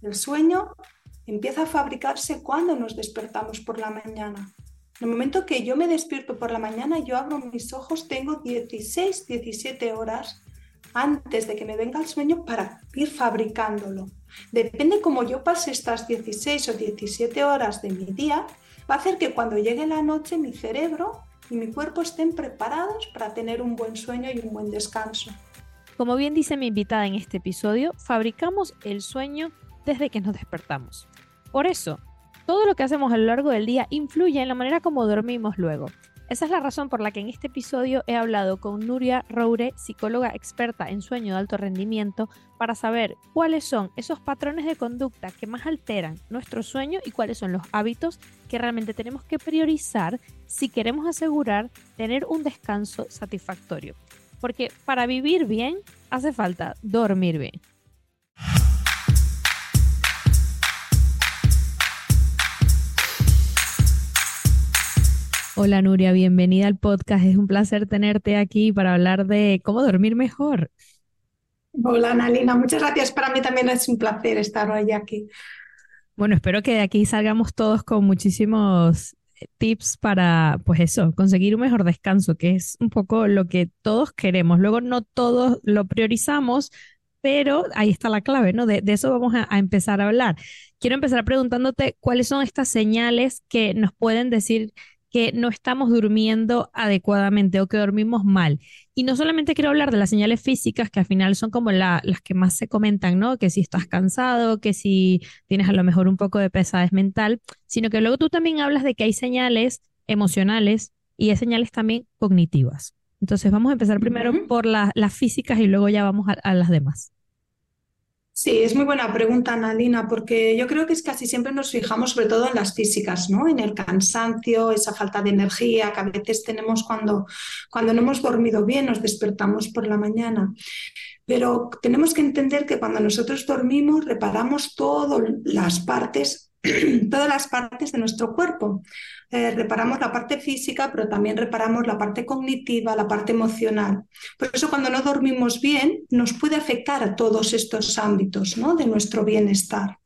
El sueño empieza a fabricarse cuando nos despertamos por la mañana. En el momento que yo me despierto por la mañana, yo abro mis ojos, tengo 16, 17 horas antes de que me venga el sueño para ir fabricándolo. Depende cómo yo pase estas 16 o 17 horas de mi día, va a hacer que cuando llegue la noche mi cerebro y mi cuerpo estén preparados para tener un buen sueño y un buen descanso. Como bien dice mi invitada en este episodio, fabricamos el sueño desde que nos despertamos. Por eso, todo lo que hacemos a lo largo del día influye en la manera como dormimos luego. Esa es la razón por la que en este episodio he hablado con Nuria Roure, psicóloga experta en sueño de alto rendimiento, para saber cuáles son esos patrones de conducta que más alteran nuestro sueño y cuáles son los hábitos que realmente tenemos que priorizar si queremos asegurar tener un descanso satisfactorio. Porque para vivir bien hace falta dormir bien. Hola Nuria, bienvenida al podcast. Es un placer tenerte aquí para hablar de cómo dormir mejor. Hola, Analina, muchas gracias. Para mí también es un placer estar hoy aquí. Bueno, espero que de aquí salgamos todos con muchísimos tips para, pues eso, conseguir un mejor descanso, que es un poco lo que todos queremos. Luego no todos lo priorizamos, pero ahí está la clave, ¿no? De eso vamos a empezar a hablar. Quiero empezar preguntándote cuáles son estas señales que nos pueden decir que no estamos durmiendo adecuadamente o que dormimos mal. Y no solamente quiero hablar de las señales físicas, que al final son como las que más se comentan, ¿no? Que si estás cansado, que si tienes a lo mejor un poco de pesadez mental, sino que luego tú también hablas de que hay señales emocionales y hay señales también cognitivas. Entonces vamos a empezar primero por las físicas y luego ya vamos a las demás. Sí, es muy buena pregunta, Analina, porque yo creo que es casi siempre nos fijamos sobre todo en las físicas, ¿no? En el cansancio, esa falta de energía que a veces tenemos cuando no hemos dormido bien, nos despertamos por la mañana. Pero tenemos que entender que cuando nosotros dormimos, reparamos todas las partes, todas las partes de nuestro cuerpo. Reparamos la parte física, pero también reparamos la parte cognitiva, la parte emocional. Por eso cuando no dormimos bien, nos puede afectar a todos estos ámbitos, ¿no? De nuestro bienestar.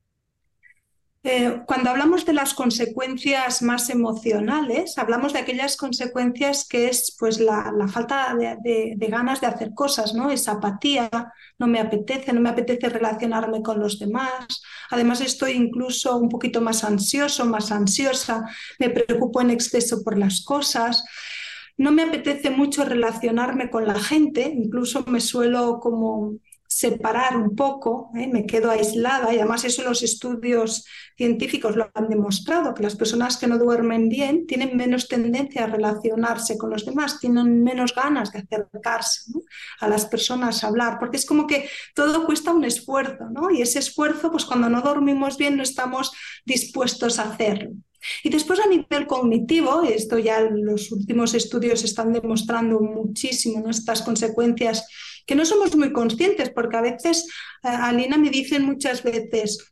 Cuando hablamos de las consecuencias más emocionales, hablamos de aquellas consecuencias que es pues, la falta de ganas de hacer cosas, ¿no? Esa apatía, no me apetece relacionarme con los demás. Además estoy incluso un poquito más ansioso, más ansiosa, me preocupo en exceso por las cosas. No me apetece mucho relacionarme con la gente, incluso me suelo como separar un poco, me quedo aislada y además eso los estudios científicos lo han demostrado, que las personas que no duermen bien tienen menos tendencia a relacionarse con los demás, tienen menos ganas de acercarse, ¿no? A las personas a hablar, porque es como que todo cuesta un esfuerzo, ¿no? Y ese esfuerzo, pues cuando no dormimos bien no estamos dispuestos a hacerlo. Y después a nivel cognitivo, esto ya los últimos estudios están demostrando muchísimo, ¿no? Estas consecuencias que no somos muy conscientes, porque a veces, Alina, me dicen muchas veces,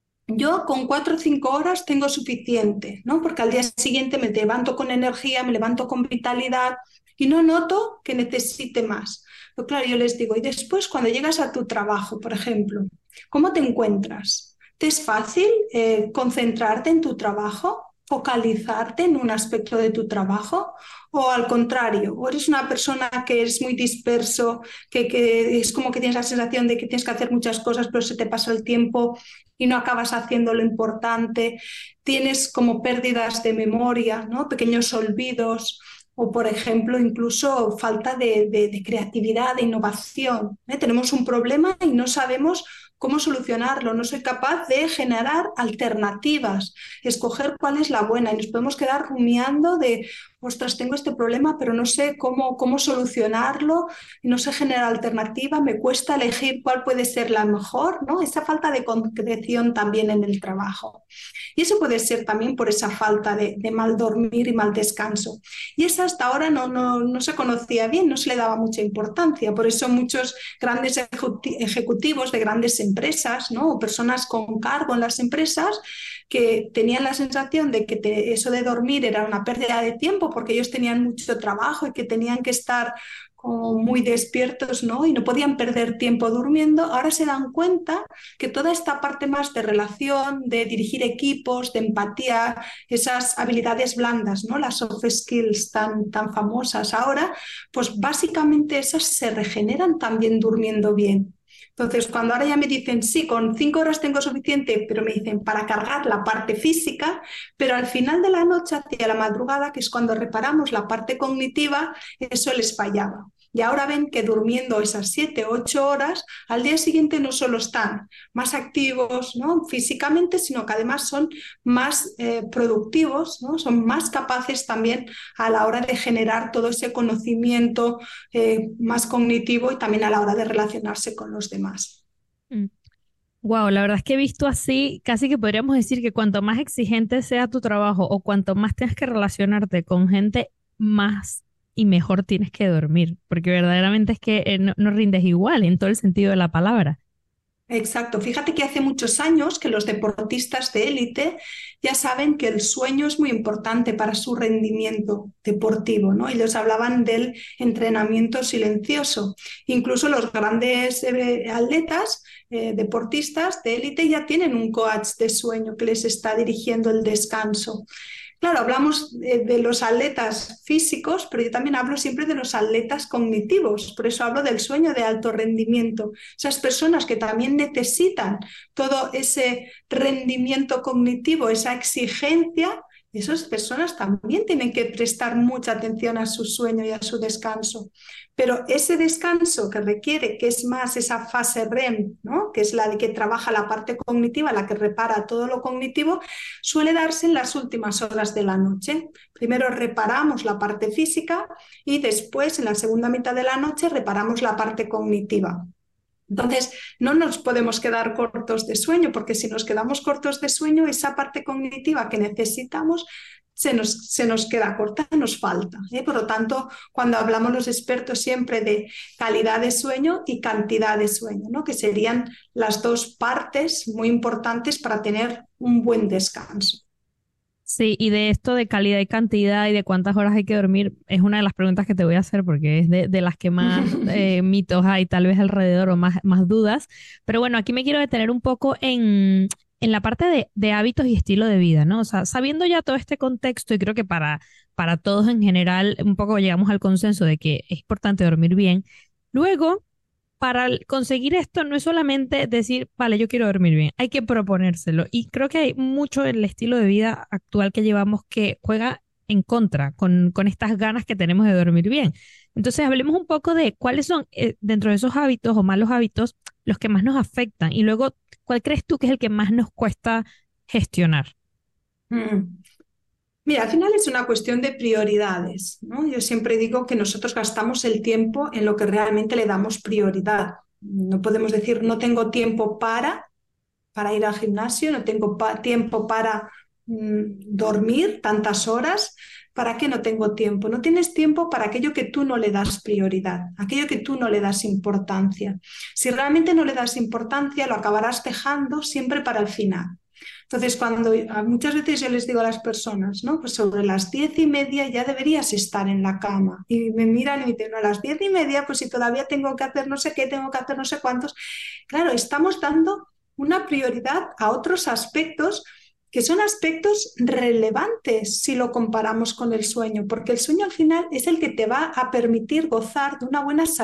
yo con 4 o 5 horas tengo suficiente, ¿no? Porque al día siguiente me levanto con energía, me levanto con vitalidad y no noto que necesite más. Pero claro, yo les digo, y después cuando llegas a tu trabajo, por ejemplo, ¿cómo te encuentras? ¿Te es fácil concentrarte en tu trabajo? ¿Focalizarte en un aspecto de tu trabajo? ¿O al contrario? ¿O eres una persona que es muy disperso, que es como que tienes la sensación de que tienes que hacer muchas cosas, pero se te pasa el tiempo y no acabas haciendo lo importante? Tienes como pérdidas de memoria, ¿no? Pequeños olvidos o, por ejemplo, incluso falta de creatividad, de innovación, ¿eh? Tenemos un problema y no sabemos cómo solucionarlo, no soy capaz de generar alternativas, escoger cuál es la buena y nos podemos quedar rumiando de, ostras, tengo este problema, pero no sé cómo solucionarlo, no sé generar alternativa, me cuesta elegir cuál puede ser la mejor, ¿no? Esa falta de concreción también en el trabajo. Y eso puede ser también por esa falta de mal dormir y mal descanso. Y eso hasta ahora no se conocía bien, no se le daba mucha importancia. Por eso muchos grandes ejecutivos de grandes empresas, ¿no? O personas con cargo en las empresas que tenían la sensación de que eso de dormir era una pérdida de tiempo porque ellos tenían mucho trabajo y que tenían que estar como muy despiertos, ¿no? Y no podían perder tiempo durmiendo, ahora se dan cuenta que toda esta parte más de relación, de dirigir equipos, de empatía, esas habilidades blandas, ¿no? Las soft skills tan famosas ahora, pues básicamente esas se regeneran también durmiendo bien. Entonces, cuando ahora ya me dicen, sí, con 5 horas tengo suficiente, pero me dicen para cargar la parte física, pero al final de la noche, hacia la madrugada, que es cuando reparamos la parte cognitiva, eso les fallaba. Y ahora ven que durmiendo esas 7, 8 horas, al día siguiente no solo están más activos, ¿no? Físicamente, sino que además son más productivos, ¿no? Son más capaces también a la hora de generar todo ese conocimiento más cognitivo y también a la hora de relacionarse con los demás. Wow, la verdad es que he visto así, casi que podríamos decir que cuanto más exigente sea tu trabajo o cuanto más tienes que relacionarte con gente, más y mejor tienes que dormir, porque verdaderamente es que no rindes igual en todo el sentido de la palabra. Exacto. Fíjate que hace muchos años que los deportistas de élite ya saben que el sueño es muy importante para su rendimiento deportivo, ¿no? Ellos hablaban del entrenamiento silencioso. Incluso los grandes atletas, deportistas de élite ya tienen un coach de sueño que les está dirigiendo el descanso. Claro, hablamos de los atletas físicos, pero yo también hablo siempre de los atletas cognitivos, por eso hablo del sueño de alto rendimiento. Esas personas que también necesitan todo ese rendimiento cognitivo, esa exigencia, esas personas también tienen que prestar mucha atención a su sueño y a su descanso. Pero ese descanso que requiere, que es más esa fase REM, ¿no? Que es la de que trabaja la parte cognitiva, la que repara todo lo cognitivo, suele darse en las últimas horas de la noche. Primero reparamos la parte física y después, en la segunda mitad de la noche, reparamos la parte cognitiva. Entonces, no nos podemos quedar cortos de sueño, porque si nos quedamos cortos de sueño, esa parte cognitiva que necesitamos se nos queda corta, nos falta. Por lo tanto, cuando hablamos los expertos siempre de calidad de sueño y cantidad de sueño, ¿no? Que serían las dos partes muy importantes para tener un buen descanso. Sí, y de esto de calidad y cantidad y de cuántas horas hay que dormir, es una de las preguntas que te voy a hacer porque es de las que más mitos hay tal vez alrededor o más dudas. Pero bueno, aquí me quiero detener un poco en la parte de hábitos y estilo de vida, ¿no? O sea, sabiendo ya todo este contexto y creo que para todos en general un poco llegamos al consenso de que es importante dormir bien. Luego, para conseguir esto no es solamente decir, vale, yo quiero dormir bien, hay que proponérselo. Y creo que hay mucho en el estilo de vida actual que llevamos que juega en contra con estas ganas que tenemos de dormir bien. Entonces, hablemos un poco de cuáles son dentro de esos hábitos o malos hábitos los que más nos afectan y luego, ¿cuál crees tú que es el que más nos cuesta gestionar? Mm. Mira, al final es una cuestión de prioridades, ¿no? Yo siempre digo que nosotros gastamos el tiempo en lo que realmente le damos prioridad. No podemos decir no tengo tiempo para ir al gimnasio, no tengo tiempo para dormir tantas horas. ¿Para qué no tengo tiempo? No tienes tiempo para aquello que tú no le das prioridad, aquello que tú no le das importancia. Si realmente no le das importancia, lo acabarás dejando siempre para el final. Entonces, cuando muchas veces yo les digo a las personas, ¿no? Pues sobre las 10:30 ya deberías estar en la cama. Y me miran y me dicen, no, a las 10:30, pues si todavía tengo que hacer no sé qué, tengo que hacer no sé cuántos. Claro, estamos dando una prioridad a otros aspectos que son aspectos relevantes si lo comparamos con el sueño, porque el sueño al final es el que te va a permitir gozar de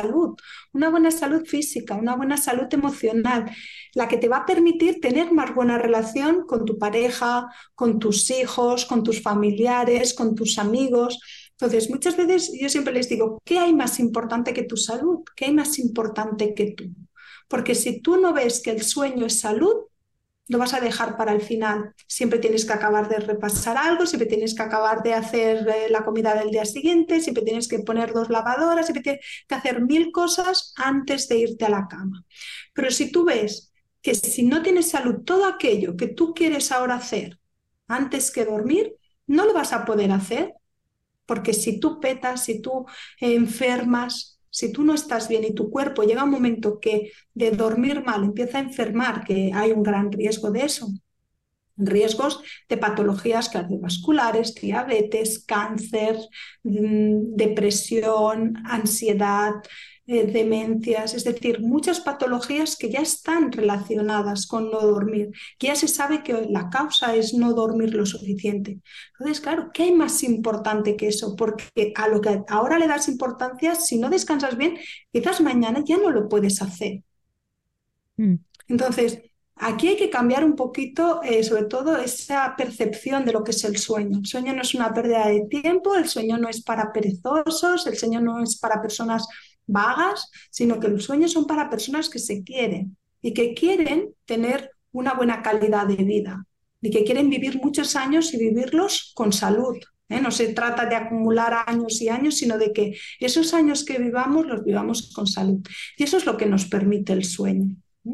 una buena salud física, una buena salud emocional, la que te va a permitir tener más buena relación con tu pareja, con tus hijos, con tus familiares, con tus amigos. Entonces, muchas veces yo siempre les digo, ¿qué hay más importante que tu salud? ¿Qué hay más importante que tú? Porque si tú no ves que el sueño es salud, lo vas a dejar para el final. Siempre tienes que acabar de repasar algo, siempre tienes que acabar de hacer la comida del día siguiente, siempre tienes que poner 2 lavadoras, siempre tienes que hacer 1000 cosas antes de irte a la cama. Pero si tú ves que si no tienes salud, todo aquello que tú quieres ahora hacer antes que dormir, no lo vas a poder hacer, porque si tú petas, si tú enfermas, si tú no estás bien y tu cuerpo llega a un momento que de dormir mal empieza a enfermar, que hay un gran riesgo de eso, riesgos de patologías cardiovasculares, diabetes, cáncer, depresión, ansiedad, demencias, es decir, muchas patologías que ya están relacionadas con no dormir, que ya se sabe que la causa es no dormir lo suficiente. Entonces, claro, ¿qué hay más importante que eso? Porque a lo que ahora le das importancia, si no descansas bien, quizás mañana ya no lo puedes hacer. Entonces, aquí hay que cambiar un poquito, sobre todo, esa percepción de lo que es el sueño. El sueño no es una pérdida de tiempo, el sueño no es para perezosos, el sueño no es para personas vagas, sino que los sueños son para personas que se quieren y que quieren tener una buena calidad de vida y que quieren vivir muchos años y vivirlos con salud. No se trata de acumular años y años, sino de que esos años que vivamos los vivamos con salud. Y eso es lo que nos permite el sueño.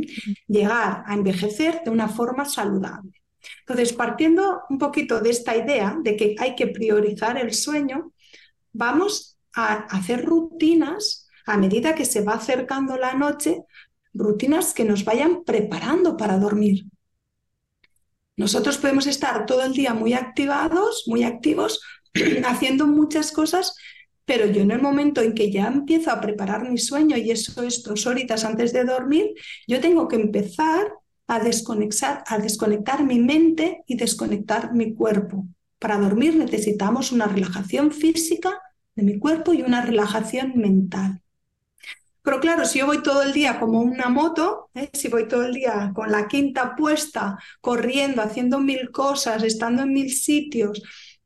Llegar a envejecer de una forma saludable. Entonces, partiendo un poquito de esta idea de que hay que priorizar el sueño, vamos a hacer rutinas a medida que se va acercando la noche, rutinas que nos vayan preparando para dormir. Nosotros podemos estar todo el día muy activados, muy activos, haciendo muchas cosas, pero yo en el momento en que ya empiezo a preparar mi sueño, y eso es 2 horitas antes de dormir, yo tengo que empezar a desconectar mi mente y desconectar mi cuerpo. Para dormir necesitamos una relajación física de mi cuerpo y una relajación mental. Pero claro, si yo voy todo el día como una moto, si voy todo el día con la quinta puesta, corriendo, haciendo 1000 cosas, estando en 1000 sitios,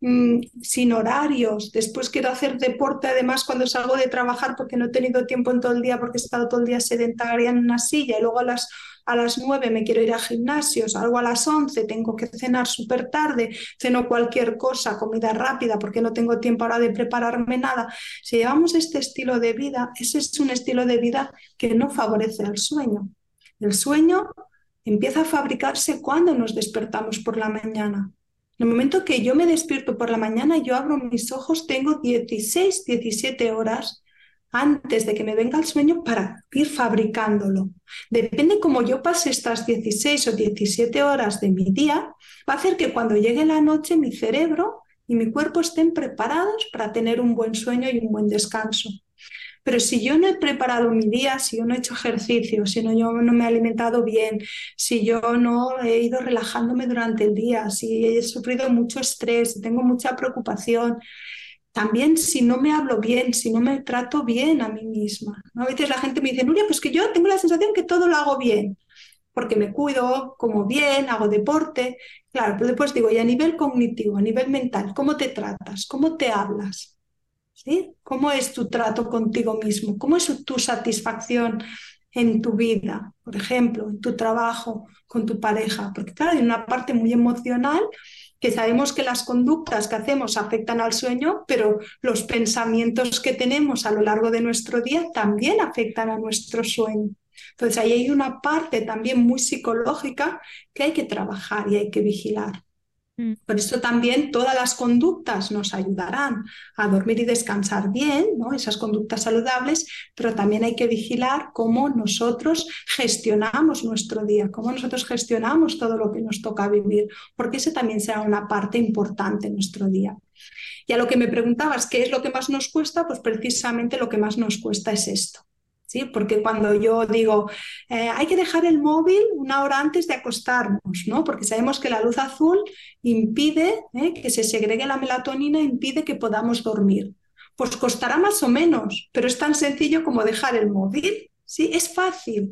sin horarios, después quiero hacer deporte además cuando salgo de trabajar porque no he tenido tiempo en todo el día porque he estado todo el día sedentaria en una silla y luego a las 9 me quiero ir a gimnasios, salgo a las 11, tengo que cenar súper tarde, ceno cualquier cosa, comida rápida porque no tengo tiempo ahora de prepararme nada. Si llevamos este estilo de vida, ese es un estilo de vida que no favorece al sueño. El sueño empieza a fabricarse cuando nos despertamos por la mañana. En el momento que yo me despierto por la mañana, yo abro mis ojos, tengo 16, 17 horas antes de que me venga el sueño para ir fabricándolo. Depende cómo yo pase estas 16 o 17 horas de mi día, va a hacer que cuando llegue la noche mi cerebro y mi cuerpo estén preparados para tener un buen sueño y un buen descanso. Pero si yo no he preparado mi día, si yo no he hecho ejercicio, si yo no me he alimentado bien, si yo no he ido relajándome durante el día, si he sufrido mucho estrés, si tengo mucha preocupación, también si no me hablo bien, si no me trato bien a mí misma, ¿no? A veces la gente me dice, Nuria, pues que yo tengo la sensación que todo lo hago bien, porque me cuido, como bien, hago deporte. Claro, pero después digo, y a nivel cognitivo, a nivel mental, ¿cómo te tratas? ¿Cómo te hablas? ¿Sí? ¿Cómo es tu trato contigo mismo? ¿Cómo es tu satisfacción en tu vida? Por ejemplo, en tu trabajo, con tu pareja. Porque claro, hay una parte muy emocional que sabemos que las conductas que hacemos afectan al sueño, pero los pensamientos que tenemos a lo largo de nuestro día también afectan a nuestro sueño. Entonces ahí hay una parte también muy psicológica que hay que trabajar y hay que vigilar. Por eso también todas las conductas nos ayudarán a dormir y descansar bien, ¿no? Esas conductas saludables, pero también hay que vigilar cómo nosotros gestionamos nuestro día, cómo nosotros gestionamos todo lo que nos toca vivir, porque ese también será una parte importante en nuestro día. Y a lo que me preguntabas, ¿qué es lo que más nos cuesta? Pues precisamente lo que más nos cuesta es esto. ¿Sí? Porque cuando yo digo, hay que dejar el móvil 1 hora antes de acostarnos, ¿no? Porque sabemos que la luz azul impide que se segregue la melatonina, impide que podamos dormir. Pues costará más o menos, pero es tan sencillo como dejar el móvil, ¿sí? Es fácil.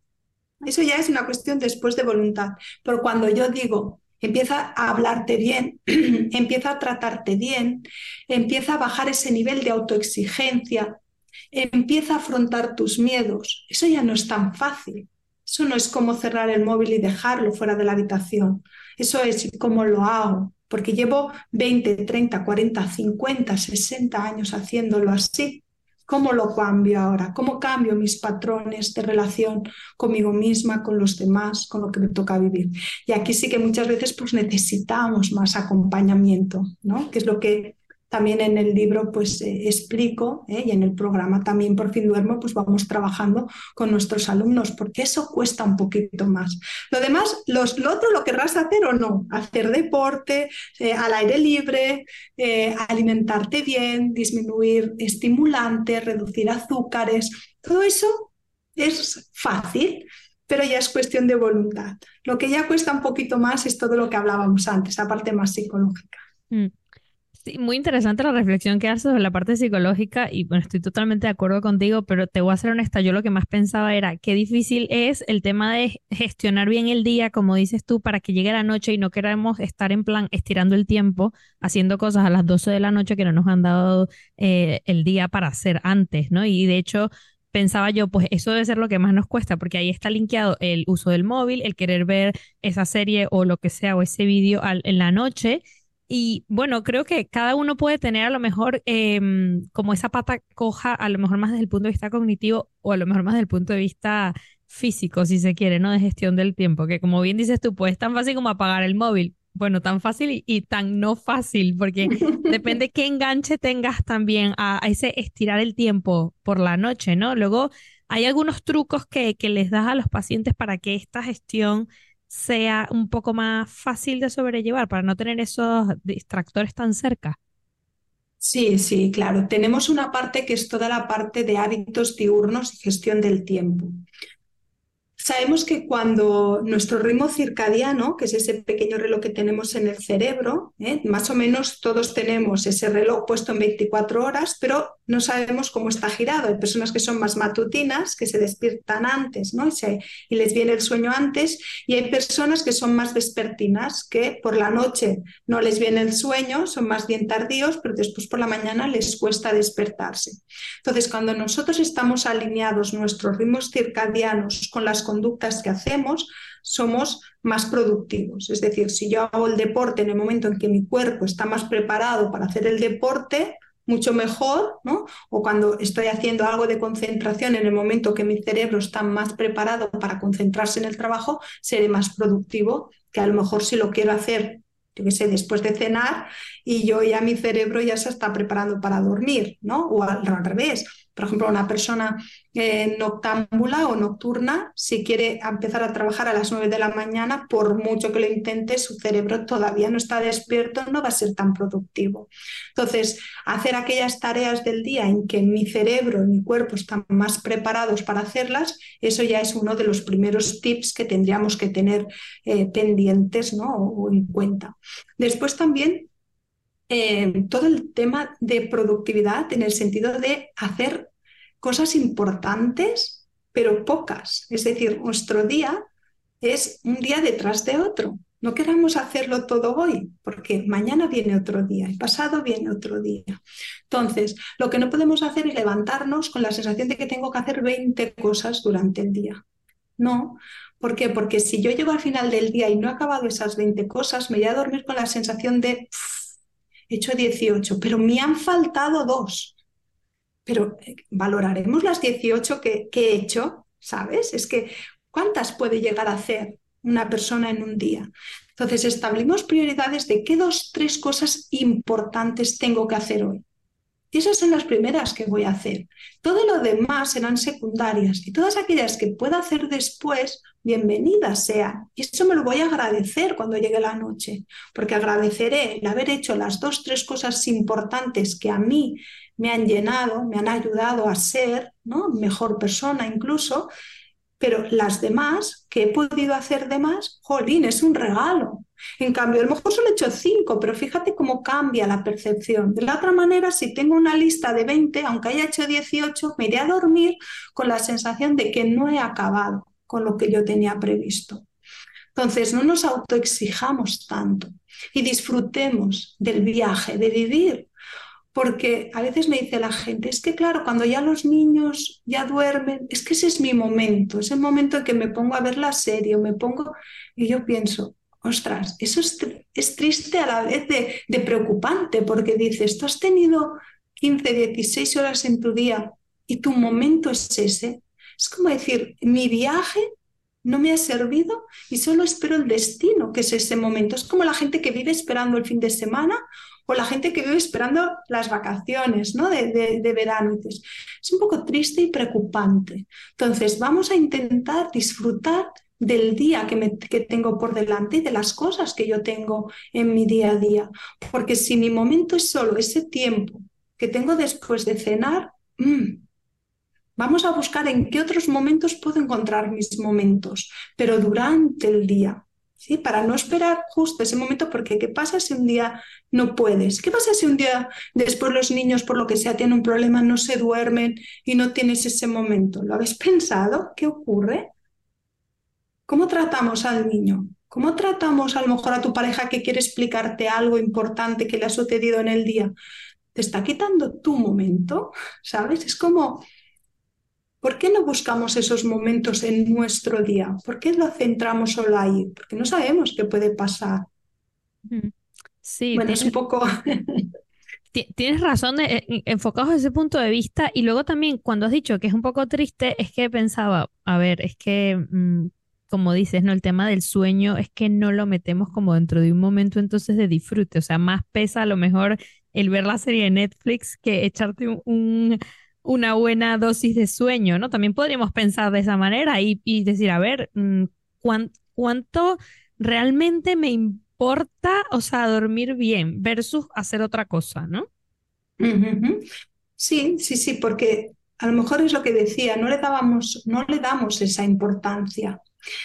Eso ya es una cuestión después de voluntad. Pero cuando yo digo, empieza a hablarte bien, empieza a tratarte bien, empieza a bajar ese nivel de autoexigencia, empieza a afrontar tus miedos. Eso ya no es tan fácil. Eso no es como cerrar el móvil y dejarlo fuera de la habitación. Eso es cómo lo hago, porque llevo 20, 30, 40, 50, 60 años haciéndolo así. ¿Cómo lo cambio ahora? ¿Cómo cambio mis patrones de relación conmigo misma, con los demás, con lo que me toca vivir? Y aquí sí que muchas veces pues necesitamos más acompañamiento, ¿no? Que es lo que También en el libro pues explico, y en el programa también Por fin duermo, pues vamos trabajando con nuestros alumnos, porque eso cuesta un poquito más. Lo demás, lo otro lo querrás hacer o no, hacer deporte, al aire libre, alimentarte bien, disminuir estimulantes, reducir azúcares, todo eso es fácil, pero ya es cuestión de voluntad. Lo que ya cuesta un poquito más es todo lo que hablábamos antes, la parte más psicológica. Mm. Sí, muy interesante la reflexión que haces sobre la parte psicológica y bueno, estoy totalmente de acuerdo contigo, pero te voy a ser honesta, yo lo que más pensaba era qué difícil es el tema de gestionar bien el día, como dices tú, para que llegue la noche y no queramos estar en plan estirando el tiempo, haciendo cosas a las 12 de la noche que no nos han dado el día para hacer antes, ¿no? Y de hecho pensaba yo, pues eso debe ser lo que más nos cuesta, porque ahí está linkeado el uso del móvil, el querer ver esa serie o lo que sea o ese vídeo en la noche. Y bueno, creo que cada uno puede tener a lo mejor como esa pata coja, a lo mejor más desde el punto de vista cognitivo o a lo mejor más desde el punto de vista físico, si se quiere, ¿no? De gestión del tiempo, que como bien dices tú, pues es tan fácil como apagar el móvil. Bueno, tan fácil y tan no fácil, porque depende qué enganche tengas también a ese estirar el tiempo por la noche, ¿no? Luego hay algunos trucos que les das a los pacientes para que esta gestión sea un poco más fácil de sobrellevar para no tener esos distractores tan cerca. Sí, sí, claro. Tenemos una parte que es toda la parte de hábitos diurnos y gestión del tiempo. Sabemos que cuando nuestro ritmo circadiano, que es ese pequeño reloj que tenemos en el cerebro, más o menos todos tenemos ese reloj puesto en 24 horas, pero no sabemos cómo está girado. Hay personas que son más matutinas, que se despiertan antes, ¿no? Y les viene el sueño antes, y hay personas que son más vespertinas, que por la noche no les viene el sueño, son más bien tardíos, pero después por la mañana les cuesta despertarse. Entonces, cuando nosotros estamos alineados nuestros ritmos circadianos con las conductas que hacemos, somos más productivos. Es decir, si yo hago el deporte en el momento en que mi cuerpo está más preparado para hacer el deporte, mucho mejor, ¿no? O cuando estoy haciendo algo de concentración en el momento que mi cerebro está más preparado para concentrarse en el trabajo, seré más productivo que a lo mejor si lo quiero hacer, yo qué sé, después de cenar y yo ya mi cerebro ya se está preparando para dormir, ¿no? O al revés. Por ejemplo, una persona noctámbula o nocturna, si quiere empezar a trabajar a las 9 de la mañana, por mucho que lo intente, su cerebro todavía no está despierto, no va a ser tan productivo. Entonces, hacer aquellas tareas del día en que mi cerebro y mi cuerpo están más preparados para hacerlas, eso ya es uno de los primeros tips que tendríamos que tener pendientes, ¿no? O en cuenta. Después también todo el tema de productividad en el sentido de hacer cosas importantes, pero pocas. Es decir, nuestro día es un día detrás de otro. No queramos hacerlo todo hoy, porque mañana viene otro día y pasado viene otro día. Entonces, lo que no podemos hacer es levantarnos con la sensación de que tengo que hacer 20 cosas durante el día. No. ¿Por qué? Porque si yo llego al final del día y no he acabado esas 20 cosas, me voy a dormir con la sensación de he hecho 18, pero me han faltado dos. Pero valoraremos las 18 que he hecho, ¿sabes? Es que, ¿cuántas puede llegar a hacer una persona en un día? Entonces, establecimos prioridades de qué dos, tres cosas importantes tengo que hacer hoy. Y esas son las primeras que voy a hacer. Todo lo demás serán secundarias y todas aquellas que pueda hacer después, bienvenidas sean. Y eso me lo voy a agradecer cuando llegue la noche, porque agradeceré el haber hecho las dos, tres cosas importantes que a mí me han llenado, me han ayudado a ser, ¿no?, mejor persona incluso, pero las demás que he podido hacer de más, jolín, es un regalo. En cambio, a lo mejor solo he hecho 5, pero fíjate cómo cambia la percepción. De la otra manera, si tengo una lista de 20, aunque haya hecho 18, me iré a dormir con la sensación de que no he acabado con lo que yo tenía previsto. Entonces, no nos autoexijamos tanto y disfrutemos del viaje, de vivir. Porque a veces me dice la gente, es que claro, cuando ya los niños ya duermen, es que ese es mi momento, es el momento en que me pongo a ver la serie, o me pongo, y yo pienso, ostras, eso es triste a la vez de preocupante, porque dices, tú has tenido 15, 16 horas en tu día y tu momento es ese. Es como decir, mi viaje no me ha servido y solo espero el destino, que es ese momento. Es como la gente que vive esperando el fin de semana o la gente que vive esperando las vacaciones, ¿no? de verano. Y dices, es un poco triste y preocupante. Entonces, vamos a intentar disfrutar del día que tengo por delante y de las cosas que yo tengo en mi día a día. Porque si mi momento es solo ese tiempo que tengo después de cenar, vamos a buscar en qué otros momentos puedo encontrar mis momentos, pero durante el día, ¿sí? Para no esperar justo ese momento, porque ¿qué pasa si un día no puedes? ¿Qué pasa si un día después los niños, por lo que sea, tienen un problema, no se duermen y no tienes ese momento? ¿Lo habéis pensado? ¿Qué ocurre? ¿Cómo tratamos al niño? ¿Cómo tratamos a lo mejor a tu pareja que quiere explicarte algo importante que le ha sucedido en el día? Te está quitando tu momento, ¿sabes? Es como, ¿por qué no buscamos esos momentos en nuestro día? ¿Por qué lo centramos solo ahí? Porque no sabemos qué puede pasar. Ujú. Sí, Bueno, es un poco... tienes razón enfocados desde ese punto de vista. Y luego también cuando has dicho que es un poco triste, es que pensaba, a ver, es que, como dices, ¿no? El tema del sueño es que no lo metemos como dentro de un momento entonces de disfrute. O sea, más pesa a lo mejor el ver la serie de Netflix que echarte una buena dosis de sueño, ¿no? También podríamos pensar de esa manera y decir, a ver, ¿cuánto realmente me importa, o sea, dormir bien versus hacer otra cosa, ¿no? Ujú. Sí, sí, sí, porque a lo mejor es lo que decía, no le damos esa importancia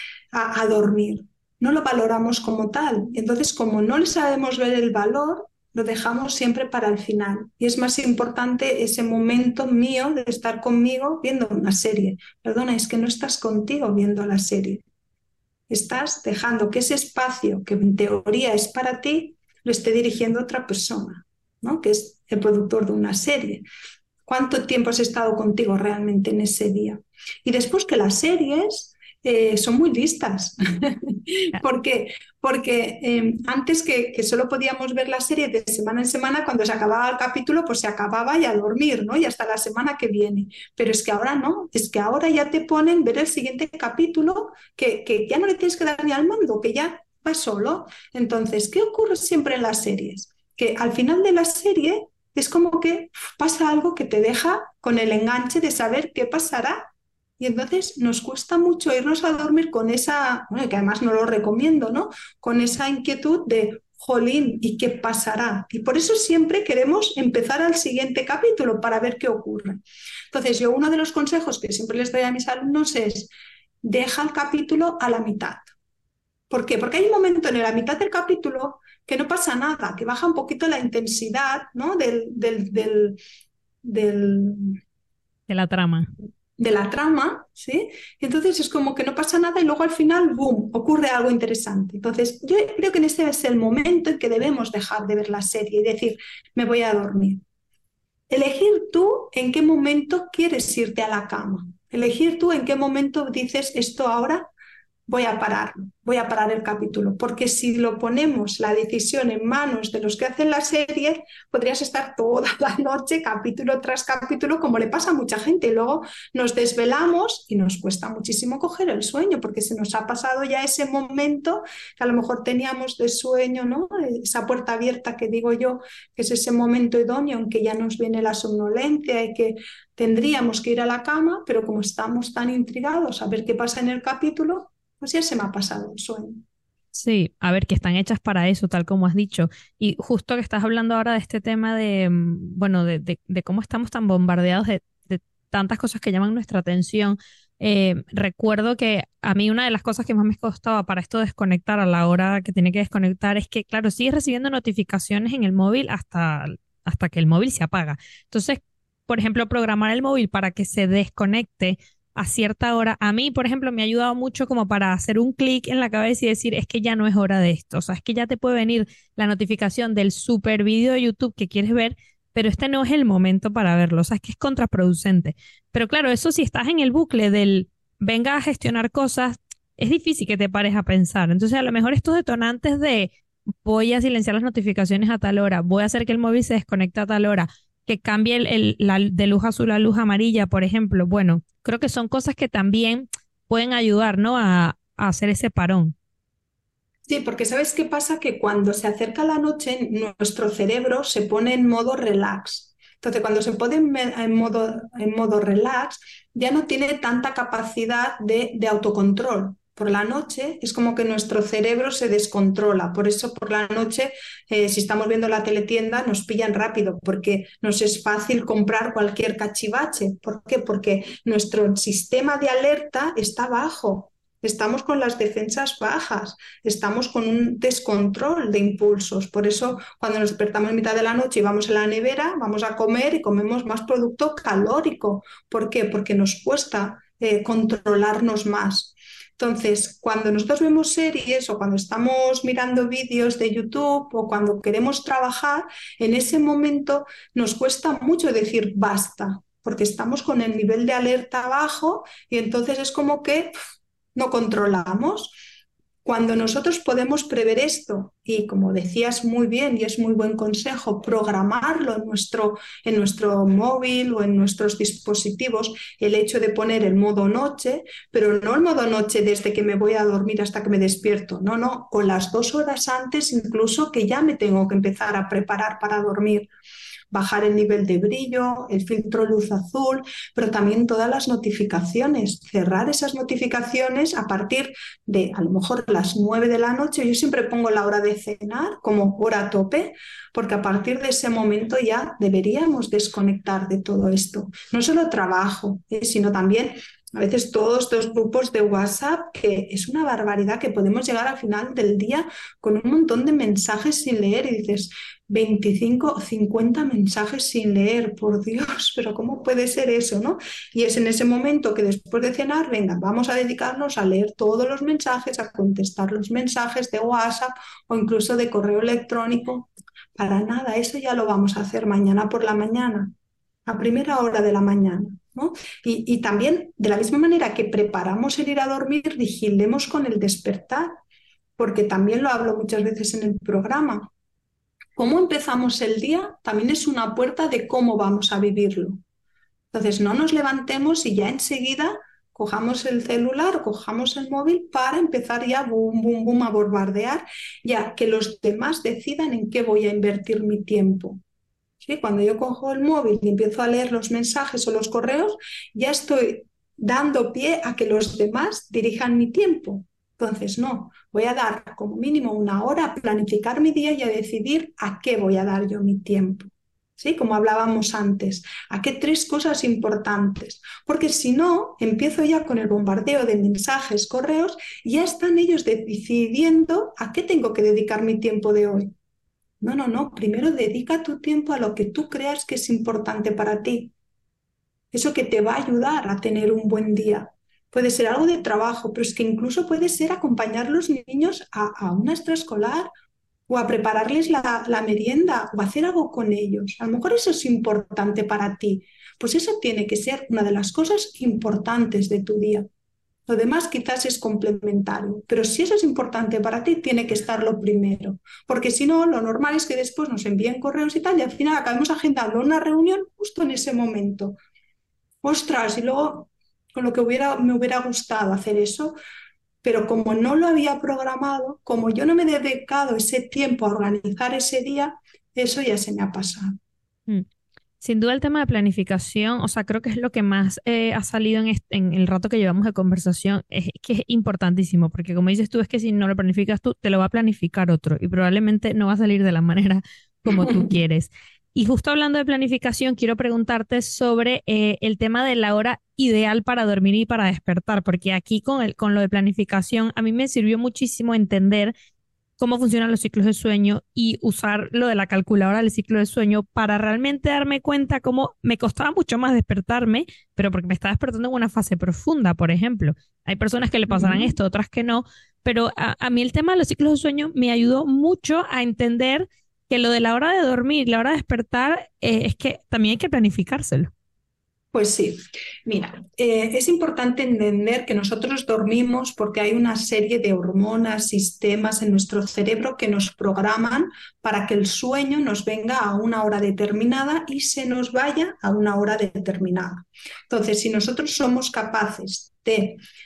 a dormir, no lo valoramos como tal. Entonces, como no le sabemos ver el valor, lo dejamos siempre para el final. Y es más importante ese momento mío de estar conmigo viendo una serie. Perdona, es que no estás contigo viendo la serie. Estás dejando que ese espacio que en teoría es para ti lo esté dirigiendo otra persona, ¿no? Que es el productor de una serie. ¿Cuánto tiempo has estado contigo realmente en ese día? Y después que las series son muy listas. ¿Por qué? Porque antes que solo podíamos ver la serie de semana en semana, cuando se acababa el capítulo, pues se acababa y a dormir, ¿no? Y hasta la semana que viene. Pero es que ahora no, es que ahora ya te ponen ver el siguiente capítulo, que ya no le tienes que dar ni al mando, que ya va solo. Entonces, ¿qué ocurre siempre en las series? Que al final de la serie es como que pasa algo que te deja con el enganche de saber qué pasará. Y entonces nos cuesta mucho irnos a dormir con esa, bueno, que además no lo recomiendo, ¿no? Con esa inquietud de, jolín, ¿y qué pasará? Y por eso siempre queremos empezar al siguiente capítulo para ver qué ocurre. Entonces, yo uno de los consejos que siempre les doy a mis alumnos es, deja el capítulo a la mitad. ¿Por qué? Porque hay un momento en la mitad del capítulo que no pasa nada, que baja un poquito la intensidad, ¿no? Del, De la trama. de la trama, ¿sí? Y entonces es como que no pasa nada y luego al final, ¡boom!, ocurre algo interesante. Entonces, yo creo que en este es el momento en que debemos dejar de ver la serie y decir, me voy a dormir. Elegir tú en qué momento quieres irte a la cama. Elegir tú en qué momento dices, esto ahora voy a pararlo, voy a parar el capítulo, porque si lo ponemos la decisión en manos de los que hacen la serie, podrías estar toda la noche, capítulo tras capítulo, como le pasa a mucha gente, y luego nos desvelamos y nos cuesta muchísimo coger el sueño, porque se nos ha pasado ya ese momento que a lo mejor teníamos de sueño, ¿no? Esa puerta abierta que digo yo, que es ese momento idóneo en que ya nos viene la somnolencia y que tendríamos que ir a la cama, pero como estamos tan intrigados a ver qué pasa en el capítulo, pues ya se me ha pasado el sueño. Sí, a ver, que están hechas para eso, tal como has dicho. Y justo que estás hablando ahora de este tema de, bueno, de cómo estamos tan bombardeados de tantas cosas que llaman nuestra atención. Recuerdo que a mí una de las cosas que más me costaba para esto desconectar a la hora que tiene que desconectar es que, claro, sigues recibiendo notificaciones en el móvil hasta que el móvil se apaga. Entonces, por ejemplo, programar el móvil para que se desconecte a cierta hora. A mí, por ejemplo, me ha ayudado mucho como para hacer un clic en la cabeza y decir, es que ya no es hora de esto. O sea, es que ya te puede venir la notificación del super video de YouTube que quieres ver, pero este no es el momento para verlo. O sea, es que es contraproducente. Pero claro, eso si estás en el bucle del venga a gestionar cosas, es difícil que te pares a pensar. Entonces, a lo mejor estos detonantes de voy a silenciar las notificaciones a tal hora, voy a hacer que el móvil se desconecte a tal hora, que cambie de luz azul a luz amarilla, por ejemplo. Bueno, creo que son cosas que también pueden ayudar, ¿no? A hacer ese parón. Sí, porque ¿sabes qué pasa? Que cuando se acerca la noche, nuestro cerebro se pone en modo relax. Entonces, cuando se pone en modo relax, ya no tiene tanta capacidad de autocontrol. Por la noche es como que nuestro cerebro se descontrola. Por eso, por la noche, si estamos viendo la teletienda, nos pillan rápido, porque nos es fácil comprar cualquier cachivache. ¿Por qué? Porque nuestro sistema de alerta está bajo. Estamos con las defensas bajas, estamos con un descontrol de impulsos. Por eso, cuando nos despertamos en mitad de la noche y vamos a la nevera, vamos a comer y comemos más producto calórico. ¿Por qué? Porque nos cuesta controlarnos más. Entonces, cuando nosotros vemos series o cuando estamos mirando vídeos de YouTube o cuando queremos trabajar, en ese momento nos cuesta mucho decir basta, porque estamos con el nivel de alerta bajo y entonces es como que no controlamos. Cuando nosotros podemos prever esto y, como decías muy bien, y es muy buen consejo, programarlo en nuestro móvil o en nuestros dispositivos, el hecho de poner el modo noche, pero no el modo noche desde que me voy a dormir hasta que me despierto, no, no, o las 2 horas antes incluso que ya me tengo que empezar a preparar para dormir. Bajar el nivel de brillo, el filtro luz azul, pero también todas las notificaciones, cerrar esas notificaciones a partir de a lo mejor las 9 de la noche. Yo siempre pongo la hora de cenar como hora tope, porque a partir de ese momento ya deberíamos desconectar de todo esto. No solo trabajo, sino también a veces todos estos grupos de WhatsApp, que es una barbaridad, que podemos llegar al final del día con un montón de mensajes sin leer y dices, 25 o 50 mensajes sin leer, por Dios, pero ¿cómo puede ser eso, no? Y es en ese momento que después de cenar, venga, vamos a dedicarnos a leer todos los mensajes, a contestar los mensajes de WhatsApp o incluso de correo electrónico. Para nada, eso ya lo vamos a hacer mañana por la mañana, a primera hora de la mañana, ¿no? Y también, de la misma manera que preparamos el ir a dormir, vigilemos con el despertar, porque también lo hablo muchas veces en el programa. Cómo empezamos el día también es una puerta de cómo vamos a vivirlo. Entonces, no nos levantemos y ya enseguida cojamos el celular, cojamos el móvil para empezar ya, boom, boom, boom, a bombardear, ya que los demás decidan en qué voy a invertir mi tiempo. ¿Sí? Cuando yo cojo el móvil y empiezo a leer los mensajes o los correos, ya estoy dando pie a que los demás dirijan mi tiempo. Entonces, no, voy a dar como mínimo una hora a planificar mi día y a decidir a qué voy a dar yo mi tiempo. ¿Sí? Como hablábamos antes, a qué 3 cosas importantes. Porque si no, empiezo ya con el bombardeo de mensajes, correos, y ya están ellos decidiendo a qué tengo que dedicar mi tiempo de hoy. No, no, no. Primero dedica tu tiempo a lo que tú creas que es importante para ti. Eso que te va a ayudar a tener un buen día. Puede ser algo de trabajo, pero es que incluso puede ser acompañar a los niños a una extraescolar o a prepararles la merienda o hacer algo con ellos. A lo mejor eso es importante para ti. Pues eso tiene que ser una de las cosas importantes de tu día. Lo demás quizás es complementario, pero si eso es importante para ti, tiene que estar lo primero, porque si no, lo normal es que después nos envíen correos y tal, y al final acabemos agendando una reunión justo en ese momento. Ostras, y luego con lo que me hubiera gustado hacer eso, pero como no lo había programado, como yo no me he dedicado ese tiempo a organizar ese día, eso ya se me ha pasado. Mm. Sin duda el tema de planificación, o sea, creo que es lo que más ha salido en el rato que llevamos de conversación, es que es importantísimo, porque como dices tú, es que si no lo planificas tú, te lo va a planificar otro y probablemente no va a salir de la manera como tú quieres. Y justo hablando de planificación, quiero preguntarte sobre el tema de la hora ideal para dormir y para despertar, porque aquí con lo de planificación, a mí me sirvió muchísimo entender cómo funcionan los ciclos de sueño y usar lo de la calculadora del ciclo de sueño para realmente darme cuenta cómo me costaba mucho más despertarme, pero porque me estaba despertando en una fase profunda, por ejemplo. Hay personas que le pasarán Ujú. esto, otras que no, pero a mí el tema de los ciclos de sueño me ayudó mucho a entender que lo de la hora de dormir, la hora de despertar, es que también hay que planificárselo. Pues sí, mira, es importante entender que nosotros dormimos porque hay una serie de hormonas, sistemas en nuestro cerebro que nos programan para que el sueño nos venga a una hora determinada y se nos vaya a una hora determinada. Entonces, si nosotros somos capaces de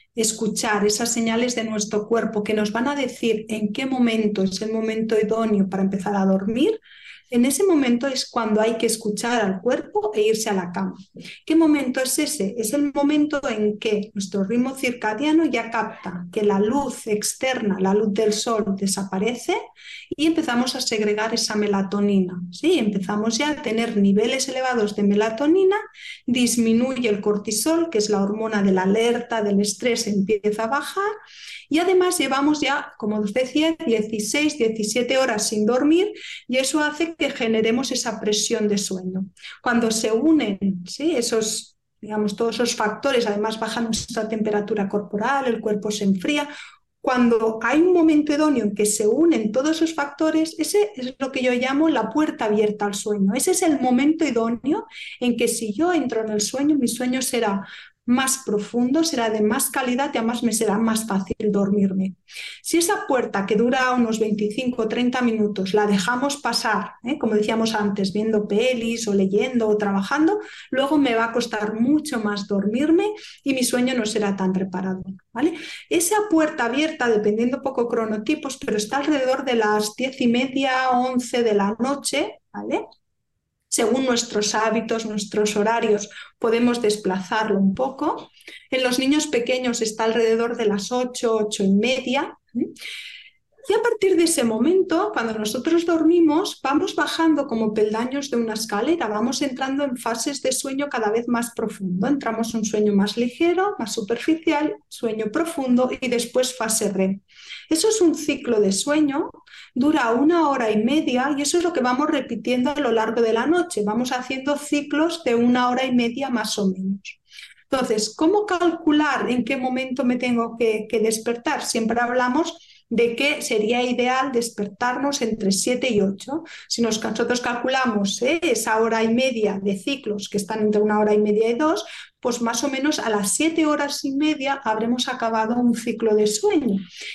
escuchar esas señales de nuestro cuerpo que nos van a decir en qué momento es el momento idóneo para empezar a dormir, en ese momento es cuando hay que escuchar al cuerpo e irse a la cama. ¿Qué momento es ese? Es el momento en que nuestro ritmo circadiano ya capta que la luz externa, la luz del sol, desaparece y empezamos a segregar esa melatonina. ¿Sí? Empezamos ya a tener niveles elevados de melatonina, disminuye el cortisol, que es la hormona de la alerta, del estrés, empieza a bajar y además llevamos ya, como os decía, 16, 17 horas sin dormir y eso hace que generemos esa presión de sueño. Cuando se unen, ¿sí?, esos, digamos, todos esos factores, además baja nuestra temperatura corporal, el cuerpo se enfría. Cuando hay un momento idóneo en que se unen todos esos factores, ese es lo que yo llamo la puerta abierta al sueño. Ese es el momento idóneo en que si yo entro en el sueño, mi sueño será más profundo, será de más calidad y además me será más fácil dormirme. Si esa puerta que dura unos 25 o 30 minutos la dejamos pasar, como decíamos antes, viendo pelis o leyendo o trabajando, luego me va a costar mucho más dormirme y mi sueño no será tan reparador, ¿vale? Esa puerta abierta, dependiendo un poco cronotipos, pero está alrededor de las 10:30, 11 de la noche, ¿vale? Según nuestros hábitos, nuestros horarios, podemos desplazarlo un poco. En los niños pequeños está alrededor de las 8, 8:30. Y a partir de ese momento, cuando nosotros dormimos, vamos bajando como peldaños de una escalera, vamos entrando en fases de sueño cada vez más profundo. Entramos en un sueño más ligero, más superficial, sueño profundo y después fase REM. Eso es un ciclo de sueño, dura 1 hora y media y eso es lo que vamos repitiendo a lo largo de la noche. Vamos haciendo ciclos de 1 hora y media más o menos. Entonces, ¿cómo calcular en qué momento me tengo que despertar? Siempre hablamos de que sería ideal despertarnos entre 7 y 8. Si nosotros calculamos esa hora y media de ciclos que están entre 1 hora y media y 2, pues más o menos a las 7 horas y media habremos acabado un ciclo de sueño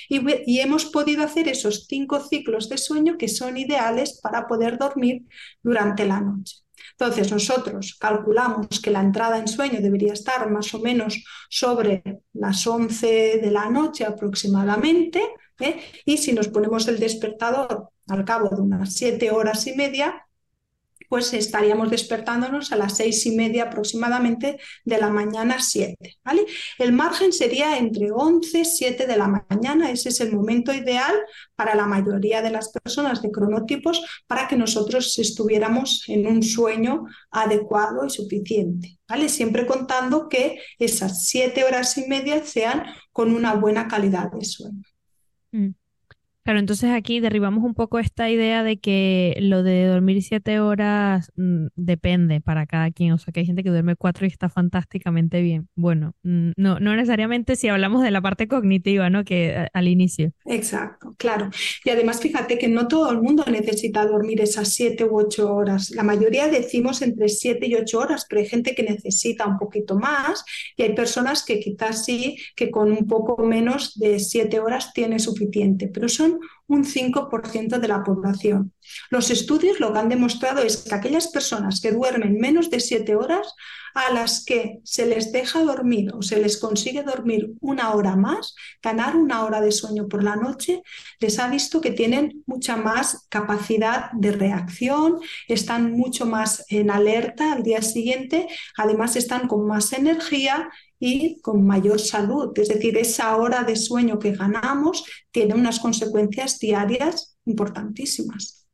y hemos podido hacer esos 5 ciclos de sueño que son ideales para poder dormir durante la noche. Entonces nosotros calculamos que la entrada en sueño debería estar más o menos sobre las 11 de la noche aproximadamente, y si nos ponemos el despertador al cabo de unas 7 horas y media, pues estaríamos despertándonos a las 6:30 aproximadamente de la mañana, 7, ¿vale? El margen sería entre 11 y 7 de la mañana, ese es el momento ideal para la mayoría de las personas de cronotipos para que nosotros estuviéramos en un sueño adecuado y suficiente, ¿vale? Siempre contando que esas 7 horas y media sean con una buena calidad de sueño. Mm. Claro, entonces aquí derribamos un poco esta idea de que lo de dormir 7 horas depende para cada quien. O sea, que hay gente que duerme 4 y está fantásticamente bien. Bueno, no, no necesariamente si hablamos de la parte cognitiva, ¿no? Que al inicio. Exacto, claro. Y además fíjate que no todo el mundo necesita dormir esas 7 u 8 horas. La mayoría decimos entre 7 y 8 horas, pero hay gente que necesita un poquito más y hay personas que quizás sí, que con un poco menos de 7 horas tiene suficiente, pero son un 5% de la población. Los estudios lo que han demostrado es que aquellas personas que duermen menos de 7 horas, a las que se les deja dormir o se les consigue dormir 1 hora más, ganar 1 hora de sueño por la noche, les ha visto que tienen mucha más capacidad de reacción, están mucho más en alerta al día siguiente, además están con más energía y con mayor salud. Es decir, esa hora de sueño que ganamos tiene unas consecuencias diarias importantísimas.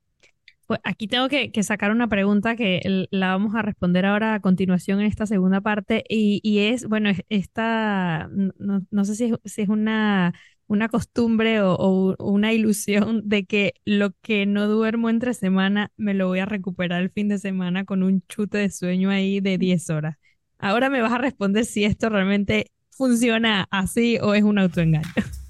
Pues aquí tengo que sacar una pregunta que la vamos a responder ahora a continuación en esta segunda parte y es, bueno, esta, no sé si es una costumbre o una ilusión de que lo que no duermo entre semana me lo voy a recuperar el fin de semana con un chute de sueño ahí de 10 horas. Ahora me vas a responder si esto realmente funciona así o es un autoengaño.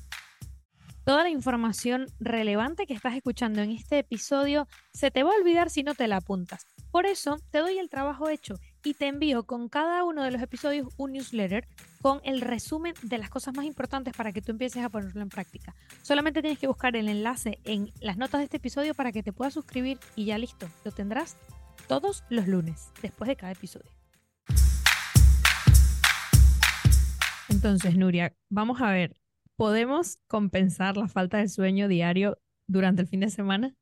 Toda la información relevante que estás escuchando en este episodio se te va a olvidar si no te la apuntas. Por eso te doy el trabajo hecho y te envío con cada uno de los episodios un newsletter con el resumen de las cosas más importantes para que tú empieces a ponerlo en práctica. Solamente tienes que buscar el enlace en las notas de este episodio para que te puedas suscribir y ya listo, lo tendrás todos los lunes después de cada episodio. Entonces, Nuria, vamos a ver, ¿podemos compensar la falta de sueño diario durante el fin de semana?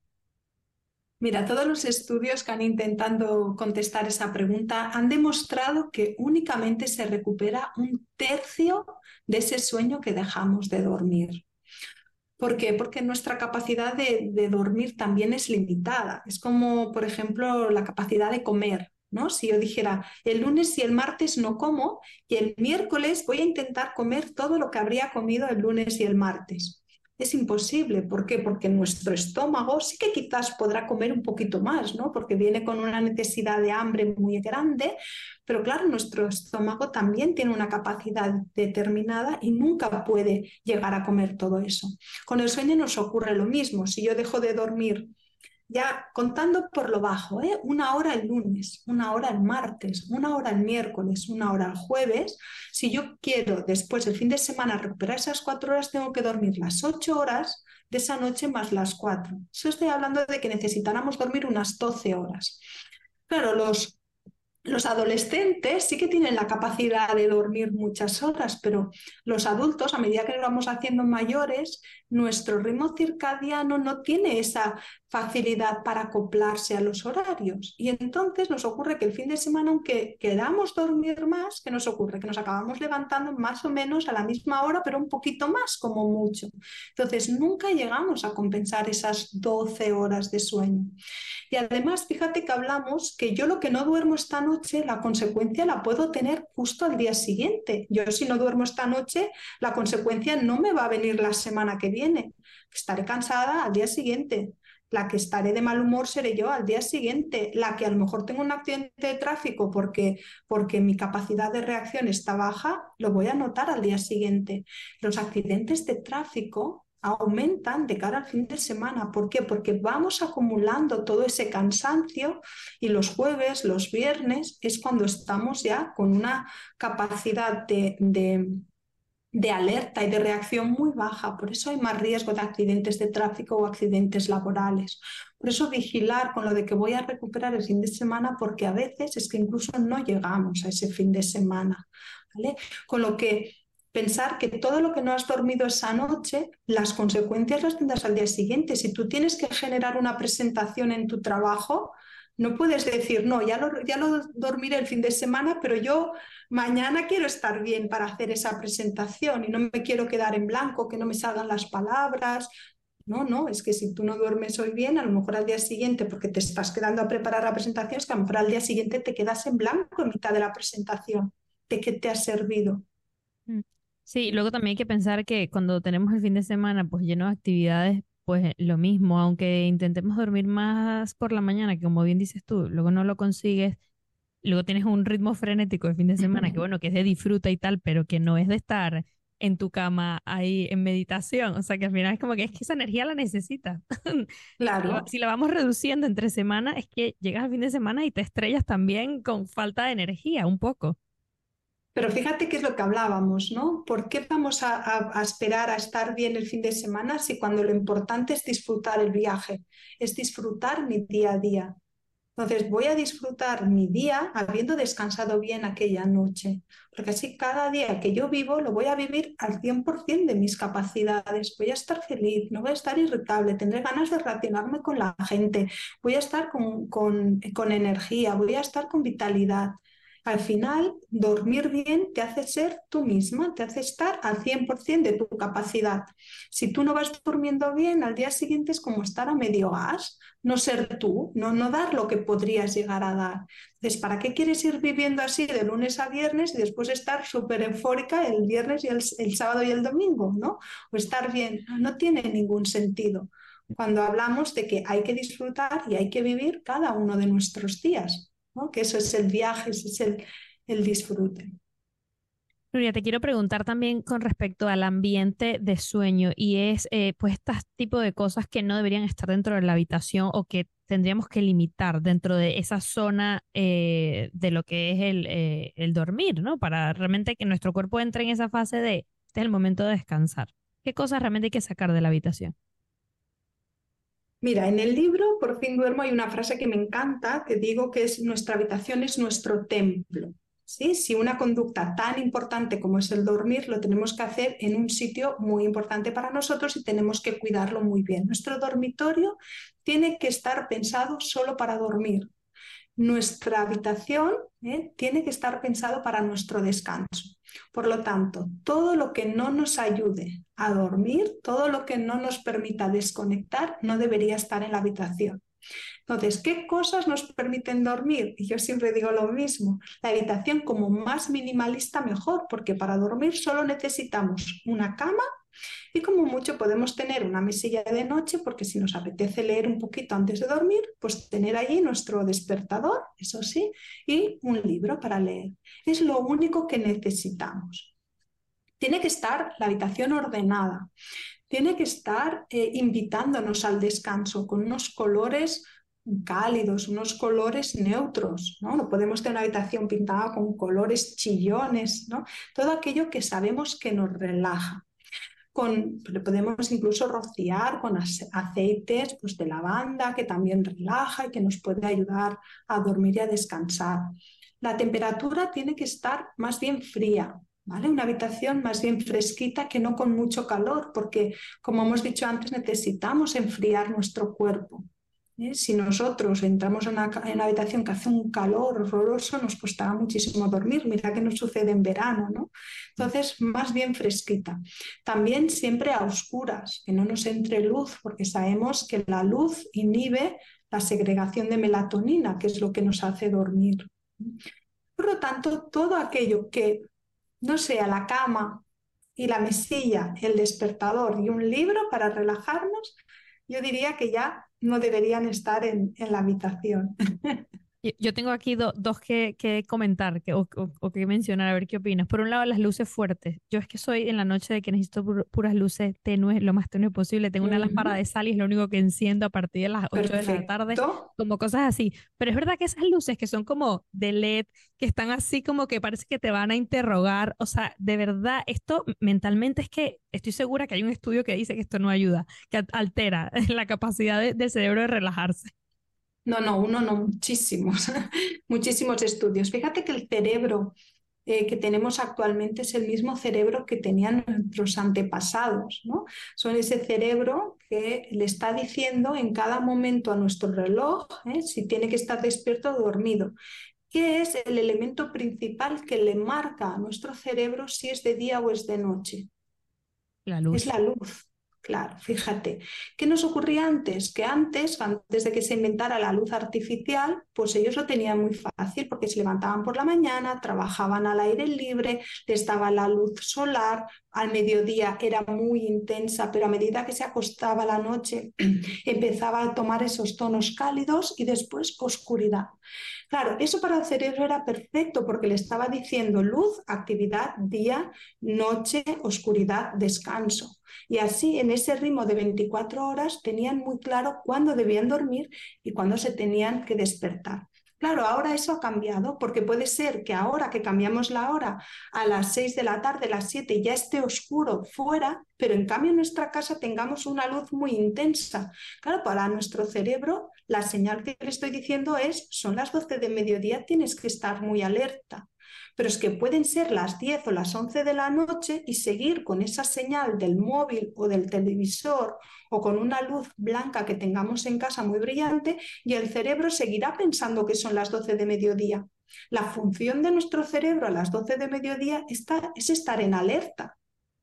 Mira, todos los estudios que han intentado contestar esa pregunta han demostrado que únicamente se recupera un tercio de ese sueño que dejamos de dormir. ¿Por qué? Porque nuestra capacidad de dormir también es limitada. Es como, por ejemplo, la capacidad de comer, ¿no? Si yo dijera, el lunes y el martes no como y el miércoles voy a intentar comer todo lo que habría comido el lunes y el martes. Es imposible. ¿Por qué? Porque nuestro estómago sí que quizás podrá comer un poquito más, ¿no? Porque viene con una necesidad de hambre muy grande, pero claro, nuestro estómago también tiene una capacidad determinada y nunca puede llegar a comer todo eso. Con el sueño nos ocurre lo mismo. Si yo dejo de dormir, ya contando por lo bajo, una hora el lunes, una hora el martes, una hora el miércoles, una hora el jueves, si yo quiero después el fin de semana recuperar esas 4 horas, tengo que dormir las 8 horas de esa noche más las 4. Eso estoy hablando de que necesitáramos dormir unas 12 horas. Claro, los adolescentes sí que tienen la capacidad de dormir muchas horas, pero los adultos, a medida que nos vamos haciendo mayores, nuestro ritmo circadiano no tiene esa facilidad para acoplarse a los horarios. Y entonces nos ocurre que el fin de semana, aunque queramos dormir más, ¿qué nos ocurre? Que nos acabamos levantando más o menos a la misma hora, pero un poquito más como mucho. Entonces nunca llegamos a compensar esas 12 horas de sueño. Y además, fíjate que hablamos que yo lo que no duermo esta noche, la consecuencia la puedo tener justo al día siguiente. Yo si no duermo esta noche, la consecuencia no me va a venir la semana que viene. Estaré cansada al día siguiente. La que estaré de mal humor seré yo al día siguiente. La que a lo mejor tengo un accidente de tráfico porque mi capacidad de reacción está baja, lo voy a notar al día siguiente. Los accidentes de tráfico aumentan de cara al fin de semana. ¿Por qué? Porque vamos acumulando todo ese cansancio y los jueves, los viernes es cuando estamos ya con una capacidad de alerta y de reacción muy baja. Por eso hay más riesgo de accidentes de tráfico o accidentes laborales. Por eso vigilar con lo de que voy a recuperar el fin de semana, porque a veces es que incluso no llegamos a ese fin de semana, ¿vale? Con lo que pensar que todo lo que no has dormido esa noche, las consecuencias las tendrás al día siguiente. Si tú tienes que generar una presentación en tu trabajo, no puedes decir, no, ya lo dormiré el fin de semana, pero yo mañana quiero estar bien para hacer esa presentación y no me quiero quedar en blanco, que no me salgan las palabras. No, no, es que si tú no duermes hoy bien, a lo mejor al día siguiente, porque te estás quedando a preparar la presentación, es que a lo mejor al día siguiente te quedas en blanco en mitad de la presentación. ¿De qué te ha servido? Mm. Sí, luego también hay que pensar que cuando tenemos el fin de semana pues lleno de actividades, pues lo mismo, aunque intentemos dormir más por la mañana, que como bien dices tú, luego no lo consigues, luego tienes un ritmo frenético de fin de semana, que bueno, que es de disfruta y tal, pero que no es de estar en tu cama ahí en meditación, o sea que al final es como que es que esa energía la necesitas. Claro. Si la vamos reduciendo entre semana, es que llegas al fin de semana y te estrellas también con falta de energía, un poco. Pero fíjate qué es lo que hablábamos, ¿no? ¿Por qué vamos a esperar a estar bien el fin de semana si cuando lo importante es disfrutar el viaje, es disfrutar mi día a día? Entonces voy a disfrutar mi día habiendo descansado bien aquella noche, porque así cada día que yo vivo lo voy a vivir al 100% de mis capacidades. Voy a estar feliz, no voy a estar irritable, tendré ganas de relacionarme con la gente, voy a estar con energía, voy a estar con vitalidad. Al final, dormir bien te hace ser tú misma, te hace estar al 100% de tu capacidad. Si tú no vas durmiendo bien, al día siguiente es como estar a medio gas, no ser tú, no dar lo que podrías llegar a dar. Entonces, ¿para qué quieres ir viviendo así de lunes a viernes y después estar súper eufórica el viernes y el sábado y el domingo, ¿no? O estar bien, no tiene ningún sentido cuando hablamos de que hay que disfrutar y hay que vivir cada uno de nuestros días, ¿no? Que eso es el viaje, ese es el disfrute. Nuria, te quiero preguntar también con respecto al ambiente de sueño y es pues este tipo de cosas que no deberían estar dentro de la habitación o que tendríamos que limitar dentro de esa zona de lo que es el dormir, ¿no? Para realmente que nuestro cuerpo entre en esa fase de este es el momento de descansar. ¿Qué cosas realmente hay que sacar de la habitación? Mira, en el libro Por fin duermo hay una frase que me encanta, que digo que es nuestra habitación es nuestro templo. ¿sí? Si una conducta tan importante como es el dormir lo tenemos que hacer en un sitio muy importante para nosotros y tenemos que cuidarlo muy bien. Nuestro dormitorio tiene que estar pensado solo para dormir. Nuestra habitación tiene que estar pensado para nuestro descanso. Por lo tanto, todo lo que no nos ayude a dormir, todo lo que no nos permita desconectar, no debería estar en la habitación. Entonces, ¿qué cosas nos permiten dormir? Y yo siempre digo lo mismo, la habitación como más minimalista mejor, porque para dormir solo necesitamos una cama y como mucho podemos tener una mesilla de noche, porque si nos apetece leer un poquito antes de dormir, pues tener allí nuestro despertador, eso sí, y un libro para leer. Es lo único que necesitamos. Tiene que estar la habitación ordenada, tiene que estar invitándonos al descanso con unos colores cálidos, unos colores neutros, ¿no? No podemos tener una habitación pintada con colores chillones, ¿no? Todo aquello que sabemos que nos relaja. Le podemos incluso rociar con aceites pues, de lavanda que también relaja y que nos puede ayudar a dormir y a descansar. La temperatura tiene que estar más bien fría, ¿vale? Una habitación más bien fresquita que no con mucho calor, porque como hemos dicho antes, necesitamos enfriar nuestro cuerpo. Si nosotros entramos en una habitación que hace un calor horroroso, nos costará muchísimo dormir. Mira que nos sucede en verano, ¿no? Entonces, más bien fresquita. También siempre a oscuras, que no nos entre luz, porque sabemos que la luz inhibe la segregación de melatonina, que es lo que nos hace dormir. Por lo tanto, todo aquello que no sea la cama y la mesilla, el despertador y un libro para relajarnos, yo diría que ya no deberían estar en la habitación. Yo tengo aquí dos que comentar o que mencionar, a ver qué opinas. Por un lado, las luces fuertes. Yo es que soy en la noche de que necesito puras luces tenues, lo más tenue posible. Tengo una lámpara de sal y es lo único que enciendo a partir de las 8 de la tarde, Perfecto. como cosas así. Pero es verdad que esas luces que son como de LED, que están así como que parece que te van a interrogar. O sea, de verdad, esto mentalmente es que estoy segura que hay un estudio que dice que esto no ayuda, que altera la capacidad del cerebro de relajarse. No, no, uno no, muchísimos, muchísimos estudios. Fíjate que el cerebro que tenemos actualmente es el mismo cerebro que tenían nuestros antepasados, ¿no? Son ese cerebro que le está diciendo en cada momento a nuestro reloj, si tiene que estar despierto o dormido. ¿Qué es el elemento principal que le marca a nuestro cerebro si es de día o es de noche? La Es luz. la luz. Claro, fíjate. ¿Qué nos ocurría antes? Que antes de que se inventara la luz artificial, pues ellos lo tenían muy fácil porque se levantaban por la mañana, trabajaban al aire libre, les daba la luz solar, al mediodía era muy intensa, pero a medida que se acostaba la noche empezaba a tomar esos tonos cálidos y después oscuridad. Claro, eso para el cerebro era perfecto porque le estaba diciendo luz, actividad, día, noche, oscuridad, descanso. Y así, en ese ritmo de 24 horas, tenían muy claro cuándo debían dormir y cuándo se tenían que despertar. Claro, ahora eso ha cambiado porque puede ser que ahora que cambiamos la hora a las 6 de la tarde, las 7, ya esté oscuro fuera, pero en cambio en nuestra casa tengamos una luz muy intensa. Claro, para nuestro cerebro la señal que le estoy diciendo es, son las 12 de mediodía, tienes que estar muy alerta. Pero es que pueden ser las 10 o las 11 de la noche y seguir con esa señal del móvil o del televisor o con una luz blanca que tengamos en casa muy brillante y el cerebro seguirá pensando que son las 12 de mediodía. La función de nuestro cerebro a las 12 de mediodía es estar en alerta.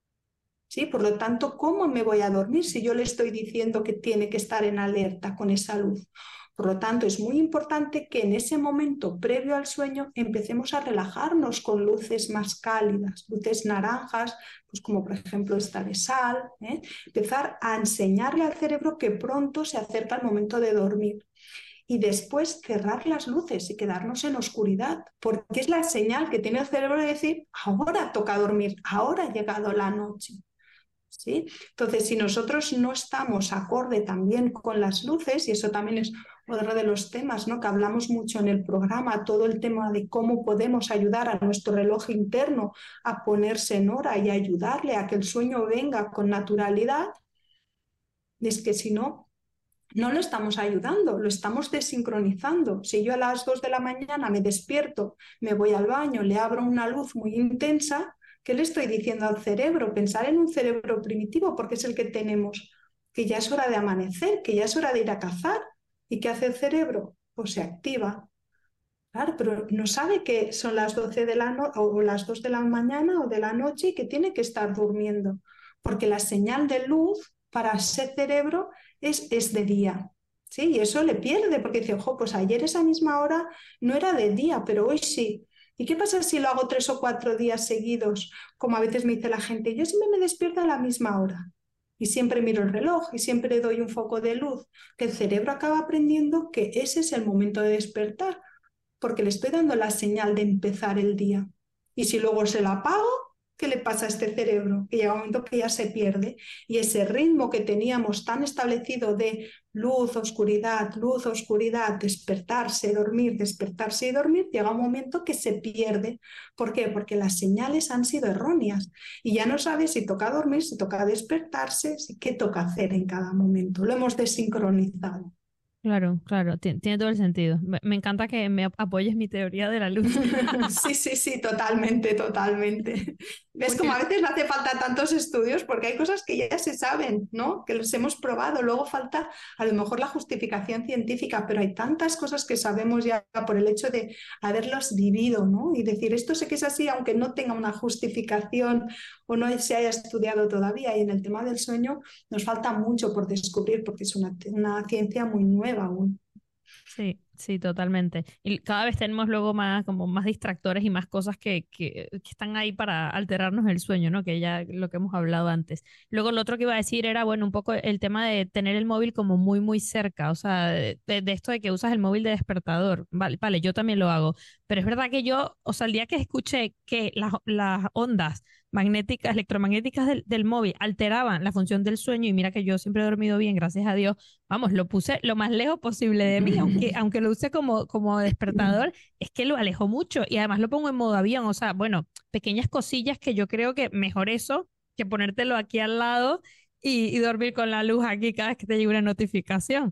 ¿Sí? Por lo tanto, ¿cómo me voy a dormir si yo le estoy diciendo que tiene que estar en alerta con esa luz? Por lo tanto, es muy importante que en ese momento previo al sueño empecemos a relajarnos con luces más cálidas, luces naranjas, pues como por ejemplo esta de sal, empezar a enseñarle al cerebro que pronto se acerca el momento de dormir y después cerrar las luces y quedarnos en oscuridad, porque es la señal que tiene el cerebro de decir, ahora toca dormir, ahora ha llegado la noche. ¿Sí? Entonces, si nosotros no estamos acorde también con las luces, y eso también es otro de los temas, ¿no?, que hablamos mucho en el programa, todo el tema de cómo podemos ayudar a nuestro reloj interno a ponerse en hora y ayudarle a que el sueño venga con naturalidad, es que si no, no lo estamos ayudando, lo estamos desincronizando. Si yo a las 2 de la mañana me despierto, me voy al baño, le abro una luz muy intensa, ¿qué le estoy diciendo al cerebro? Pensar en un cerebro primitivo, porque es el que tenemos, que ya es hora de amanecer, que ya es hora de ir a cazar. ¿Y qué hace el cerebro? Pues se activa. Claro, pero no sabe que son las 12 de la o las 2 de la mañana o de la noche y que tiene que estar durmiendo, porque la señal de luz para ese cerebro es de día. ¿Sí? Y eso le pierde, porque dice, ojo, pues ayer esa misma hora no era de día, pero hoy sí. ¿Y qué pasa si lo hago 3 o 4 días seguidos? Como a veces me dice la gente, yo siempre me despierto a la misma hora. Y siempre miro el reloj y siempre doy un foco de luz, que el cerebro acaba aprendiendo que ese es el momento de despertar porque le estoy dando la señal de empezar el día. Y si luego se la apago, ¿qué le pasa a este cerebro? Que llega un momento que ya se pierde. Y ese ritmo que teníamos tan establecido de luz, oscuridad, despertarse y dormir, llega un momento que se pierde. ¿Por qué? Porque las señales han sido erróneas. Y ya no sabes si toca dormir, si toca despertarse, si qué toca hacer en cada momento. Lo hemos desincronizado. Claro, claro, tiene todo el sentido. Me encanta que me apoyes mi teoría de la luz. Sí, sí, sí, totalmente, totalmente. Ves como a Porque veces no hace falta tantos estudios porque hay cosas que ya se saben, ¿no? Que los hemos probado. Luego falta a lo mejor la justificación científica, pero hay tantas cosas que sabemos ya por el hecho de haberlos vivido, ¿no? Y decir, esto sé que es así, aunque no tenga una justificación o no se haya estudiado todavía. Y en el tema del sueño nos falta mucho por descubrir porque es una ciencia muy nueva aún. sí, sí, totalmente. Y cada vez tenemos luego más, como más distractores y más cosas que están ahí para alterarnos el sueño, ¿no? Que ya lo que hemos hablado antes. Luego lo otro que iba a decir era, bueno, un poco el tema de tener el móvil como muy, muy cerca, o sea, de esto de que usas el móvil de despertador. Vale, vale, yo también lo hago. Pero es verdad que yo, o sea, el día que escuché que las ondas magnéticas, electromagnéticas del móvil alteraban la función del sueño, y mira que yo siempre he dormido bien, gracias a Dios. Vamos, lo puse lo más lejos posible de mí, aunque lo use como despertador, es que lo alejo mucho y además lo pongo en modo avión. O sea, bueno, pequeñas cosillas que yo creo que mejor eso que ponértelo aquí al lado y dormir con la luz aquí cada vez que te llegue una notificación.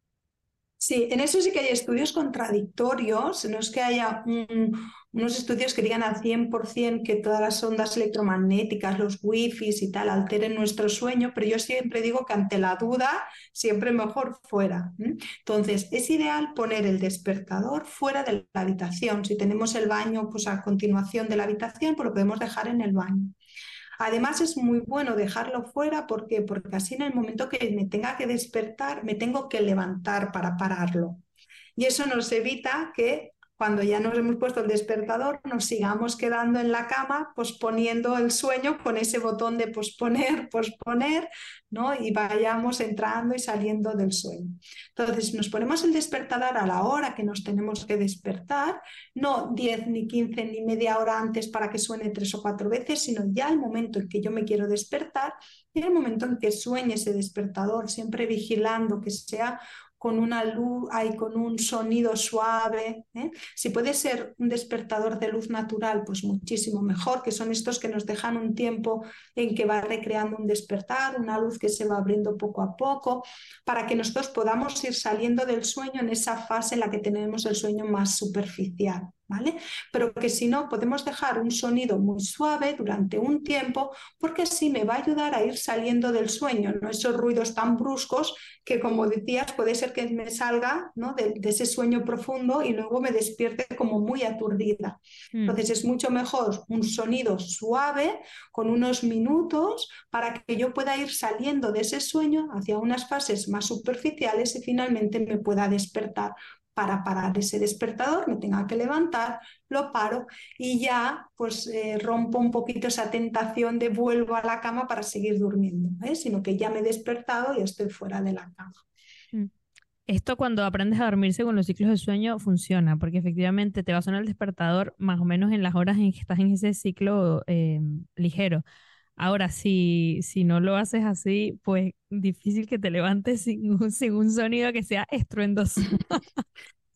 Sí, en eso sí que hay estudios contradictorios. No es que haya unos estudios que digan al 100% que todas las ondas electromagnéticas, los wifis y tal, alteren nuestro sueño, pero yo siempre digo que ante la duda, siempre mejor fuera. Entonces, es ideal poner el despertador fuera de la habitación. Si tenemos el baño, pues a continuación de la habitación, pues lo podemos dejar en el baño. Además, es muy bueno dejarlo fuera. ¿Por qué? Porque así en el momento que me tenga que despertar, me tengo que levantar para pararlo. Y eso nos evita que cuando ya nos hemos puesto el despertador, nos sigamos quedando en la cama posponiendo el sueño con ese botón de posponer, posponer, ¿no? Y vayamos entrando y saliendo del sueño. Entonces, nos ponemos el despertador a la hora que nos tenemos que despertar, no 10 ni 15 ni media hora antes para que suene 3 o 4 veces, sino ya el momento en que yo me quiero despertar y el momento en que sueñe ese despertador, siempre vigilando que sea con una luz, hay con un sonido suave. Si puede ser un despertador de luz natural, pues muchísimo mejor, que son estos que nos dejan un tiempo en que va recreando un despertar, una luz que se va abriendo poco a poco, para que nosotros podamos ir saliendo del sueño en esa fase en la que tenemos el sueño más superficial. ¿Vale? Pero que si no, podemos dejar un sonido muy suave durante un tiempo, porque así me va a ayudar a ir saliendo del sueño, no esos ruidos tan bruscos que, como decías, puede ser que me salga, ¿no? de ese sueño profundo y luego me despierte como muy aturdida. Mm. Entonces es mucho mejor un sonido suave con unos minutos para que yo pueda ir saliendo de ese sueño hacia unas fases más superficiales y finalmente me pueda despertar. Para parar ese despertador me tenga que levantar, lo paro y ya pues rompo un poquito esa tentación de vuelvo a la cama para seguir durmiendo, sino que ya me he despertado y estoy fuera de la cama. Mm. Esto cuando aprendes a dormir según los ciclos de sueño funciona, porque efectivamente te va a sonar el despertador más o menos en las horas en que estás en ese ciclo ligero. Ahora, si no lo haces así, pues difícil que te levantes sin un sonido que sea estruendoso.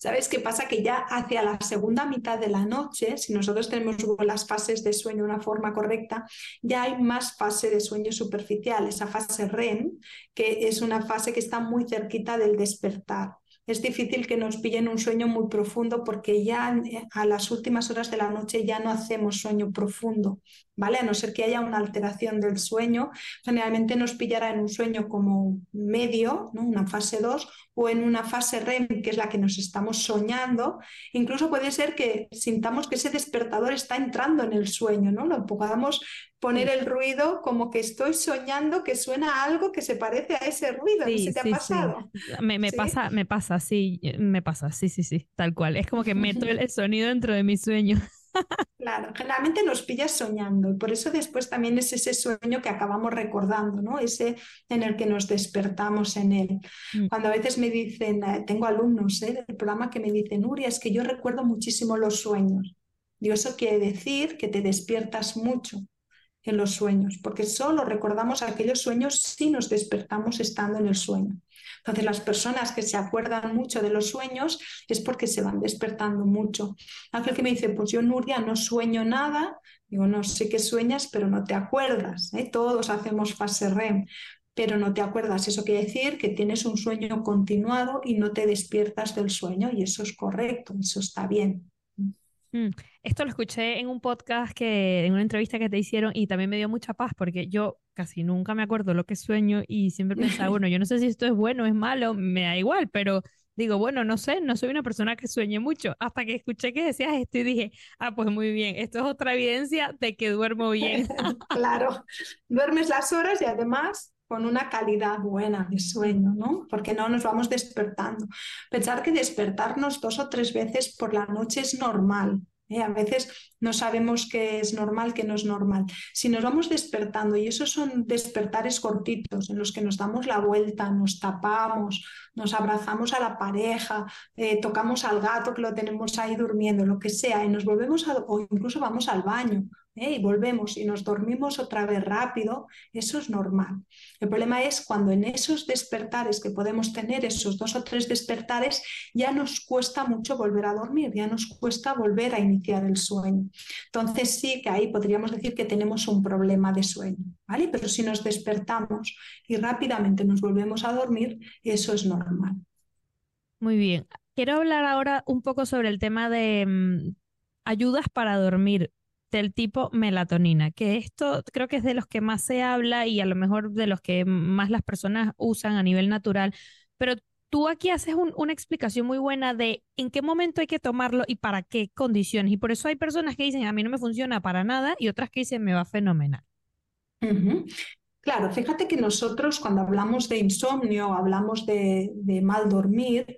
¿Sabes qué pasa? Que ya hacia la segunda mitad de la noche, si nosotros tenemos las fases de sueño de una forma correcta, ya hay más fase de sueño superficial, esa fase REM, que es una fase que está muy cerquita del despertar. Es difícil que nos pillen un sueño muy profundo porque ya a las últimas horas de la noche ya no hacemos sueño profundo, ¿vale? A no ser que haya una alteración del sueño, generalmente nos pillará en un sueño como medio, ¿no? Una fase 2 o en una fase REM, que es la que nos estamos soñando. Incluso puede ser que sintamos que ese despertador está entrando en el sueño, ¿no? Lo podamos poner Sí, el ruido como que estoy soñando que suena algo que se parece a ese ruido. ¿No sí, se te ha sí, sí. pasado? ¿Sí? Me pasa, sí, me pasa, sí, sí, sí, tal cual. Es como que meto el sonido dentro de mi sueño. Claro, generalmente nos pillas soñando y por eso después también es ese sueño que acabamos recordando, ¿no? Ese en el que nos despertamos en él. Mm, Cuando a veces me dicen, tengo alumnos, del programa que me dicen, Nuria, es que yo recuerdo muchísimo los sueños. Digo, eso quiere decir que te despiertas mucho en los sueños, porque solo recordamos aquellos sueños si nos despertamos estando en el sueño. Entonces, las personas que se acuerdan mucho de los sueños es porque se van despertando mucho. Aquel que me dice, pues yo, Nuria, no sueño nada, digo, no sé qué sueñas, pero no te acuerdas, ¿eh? Todos hacemos fase REM, pero no te acuerdas. Eso quiere decir que tienes un sueño continuado y no te despiertas del sueño, y eso es correcto, eso está bien. mm. Esto lo escuché en un podcast en una entrevista que te hicieron y también me dio mucha paz porque yo casi nunca me acuerdo lo que sueño y siempre pensaba, bueno, yo no sé si esto es bueno o es malo, me da igual, pero digo, bueno, no sé, no soy una persona que sueñe mucho. Hasta que escuché que decías esto y dije, ah, pues muy bien, esto es otra evidencia de que duermo bien. Claro, duermes las horas y además con una calidad buena de Mm, sueño, ¿no? Porque no nos vamos despertando. Pensar que despertarnos 2 o 3 veces por la noche es normal. ¿Eh? A veces no sabemos qué es normal, qué no es normal. Si nos vamos despertando, y esos son despertares cortitos en los que nos damos la vuelta, nos tapamos, nos abrazamos a la pareja, tocamos al gato que lo tenemos ahí durmiendo, lo que sea, y nos volvemos o incluso vamos al baño. Y volvemos y nos dormimos otra vez rápido, eso es normal. El problema es cuando en esos despertares que podemos tener, esos 2 o 3 despertares, ya nos cuesta mucho volver a dormir, ya nos cuesta volver a iniciar el sueño. Entonces sí que ahí podríamos decir que tenemos un problema de sueño, ¿vale? Pero si nos despertamos y rápidamente nos volvemos a dormir, eso es normal. muy bien. Quiero hablar ahora un poco sobre el tema de ayudas para dormir del tipo melatonina, que esto creo que es de los que más se habla y a lo mejor de los que más las personas usan a nivel natural, pero tú aquí haces una explicación muy buena de en qué momento hay que tomarlo y para qué condiciones. Y por eso hay personas que dicen, a mí no me funciona para nada y otras que dicen, me va fenomenal. Ujú. Claro, fíjate que nosotros cuando hablamos de insomnio, hablamos de mal dormir,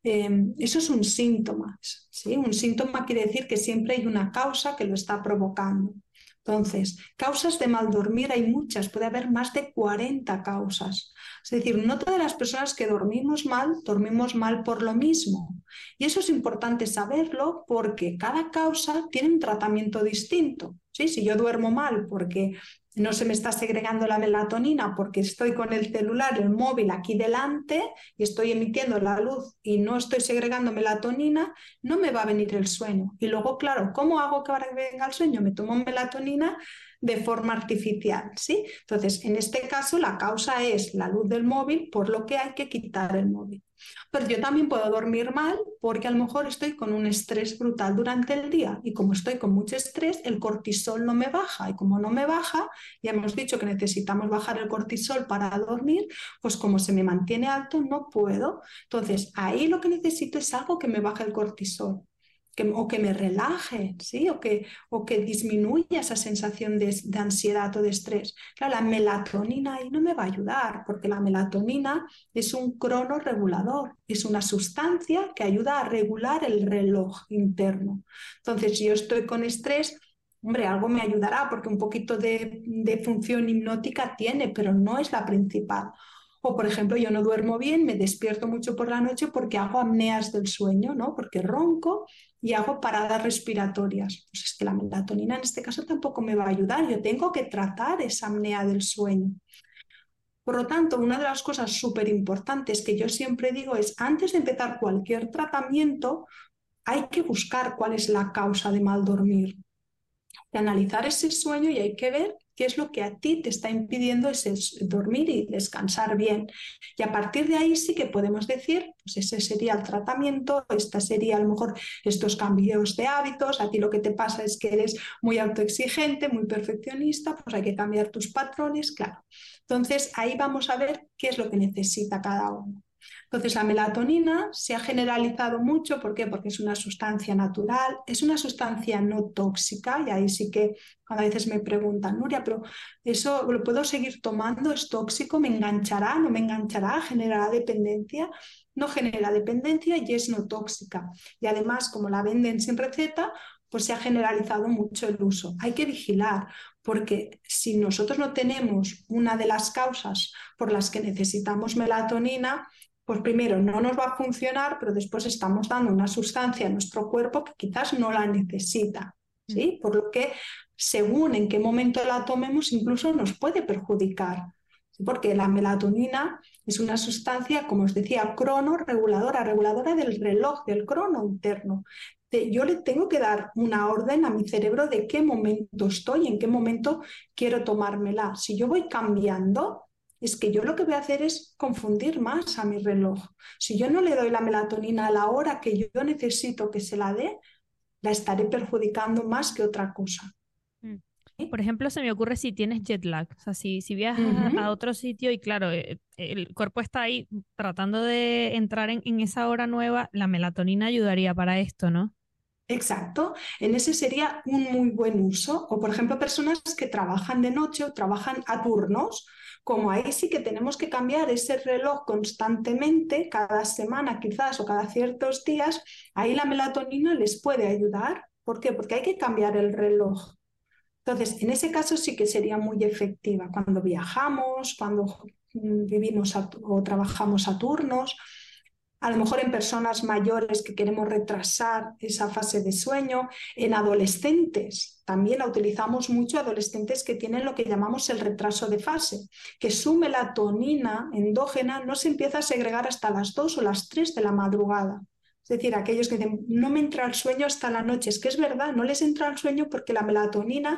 eso es un síntoma, ¿sí? Un síntoma quiere decir que siempre hay una causa que lo está provocando. Entonces, causas de mal dormir hay muchas, puede haber más de 40 causas. Es decir, no todas las personas que dormimos mal por lo mismo. Y eso es importante saberlo porque cada causa tiene un tratamiento distinto. ¿Sí? Si yo duermo mal porque no se me está segregando la melatonina porque estoy con el celular, el móvil aquí delante y estoy emitiendo la luz y no estoy segregando melatonina, no me va a venir el sueño. Y luego, claro, ¿cómo hago que ahora que venga el sueño? Me tomo melatonina de forma artificial, ¿sí? Entonces, en este caso, la causa es la luz del móvil, por lo que hay que quitar el móvil. Pero yo también puedo dormir mal porque a lo mejor estoy con un estrés brutal durante el día y como estoy con mucho estrés, el cortisol no me baja y como no me baja, ya hemos dicho que necesitamos bajar el cortisol para dormir, pues como se me mantiene alto, no puedo. Entonces, ahí lo que necesito es algo que me baje el cortisol. O que me relaje, ¿sí? O que disminuya esa sensación de ansiedad o de estrés. Claro, la melatonina ahí no me va a ayudar, porque la melatonina es un cronorregulador, es una sustancia que ayuda a regular el reloj interno. Entonces, si yo estoy con estrés, hombre, algo me ayudará porque un poquito de función hipnótica tiene, pero no es la principal. O, por ejemplo, yo no duermo bien, me despierto mucho por la noche porque hago apneas del sueño, ¿no? Porque ronco y hago paradas respiratorias. Pues es que la melatonina en este caso tampoco me va a ayudar. Yo tengo que tratar esa apnea del sueño. Por lo tanto, una de las cosas súper importantes que yo siempre digo es, antes de empezar cualquier tratamiento, hay que buscar cuál es la causa de mal dormir, de analizar ese sueño y hay que ver qué es lo que a ti te está impidiendo ese dormir y descansar bien. Y a partir de ahí sí que podemos decir, pues ese sería el tratamiento, esta sería a lo mejor estos cambios de hábitos, a ti lo que te pasa es que eres muy autoexigente, muy perfeccionista, pues hay que cambiar tus patrones, claro. Entonces ahí vamos a ver qué es lo que necesita cada uno. Entonces, la melatonina se ha generalizado mucho. ¿Por qué? Porque es una sustancia natural, es una sustancia no tóxica, y ahí sí que cuando a veces me preguntan, Nuria, pero ¿eso lo puedo seguir tomando? ¿Es tóxico? ¿Me enganchará? ¿No me enganchará? ¿Generará dependencia? No genera dependencia y es no tóxica. Y además, como la venden sin receta, pues se ha generalizado mucho el uso. Hay que vigilar, porque si nosotros no tenemos una de las causas por las que necesitamos melatonina, pues primero no nos va a funcionar, pero después estamos dando una sustancia a nuestro cuerpo que quizás no la necesita, Mm. ¿sí? Por lo que según en qué momento la tomemos, incluso nos puede perjudicar, ¿sí? Porque la melatonina es una sustancia, como os decía, cronorreguladora, reguladora del reloj, del crono interno. Yo le tengo que dar una orden a mi cerebro de qué momento estoy, en qué momento quiero tomármela. Si yo voy cambiando, es que yo lo que voy a hacer es confundir más a mi reloj. Si yo no le doy la melatonina a la hora que yo necesito que se la dé, la estaré perjudicando más que otra cosa. Mm. ¿Sí? Por ejemplo, se me ocurre si tienes jet lag, o sea, si viajas a Ujú. otro sitio y claro, el cuerpo está ahí tratando de entrar en esa hora nueva, la melatonina ayudaría para esto, ¿no? Exacto, en ese sería un muy buen uso. O, por ejemplo, personas que trabajan de noche o trabajan a turnos, como ahí sí que tenemos que cambiar ese reloj constantemente, cada semana quizás o cada ciertos días, ahí la melatonina les puede ayudar. ¿Por qué? Porque hay que cambiar el reloj. Entonces, en ese caso sí que sería muy efectiva cuando viajamos, cuando vivimos o trabajamos a turnos. A lo mejor en personas mayores que queremos retrasar esa fase de sueño, en adolescentes, también la utilizamos mucho, adolescentes que tienen lo que llamamos el retraso de fase, que su melatonina endógena no se empieza a segregar hasta las 2 o las 3 de la madrugada. Es decir, aquellos que dicen, no me entra el sueño hasta la noche, es que es verdad, no les entra el sueño porque la melatonina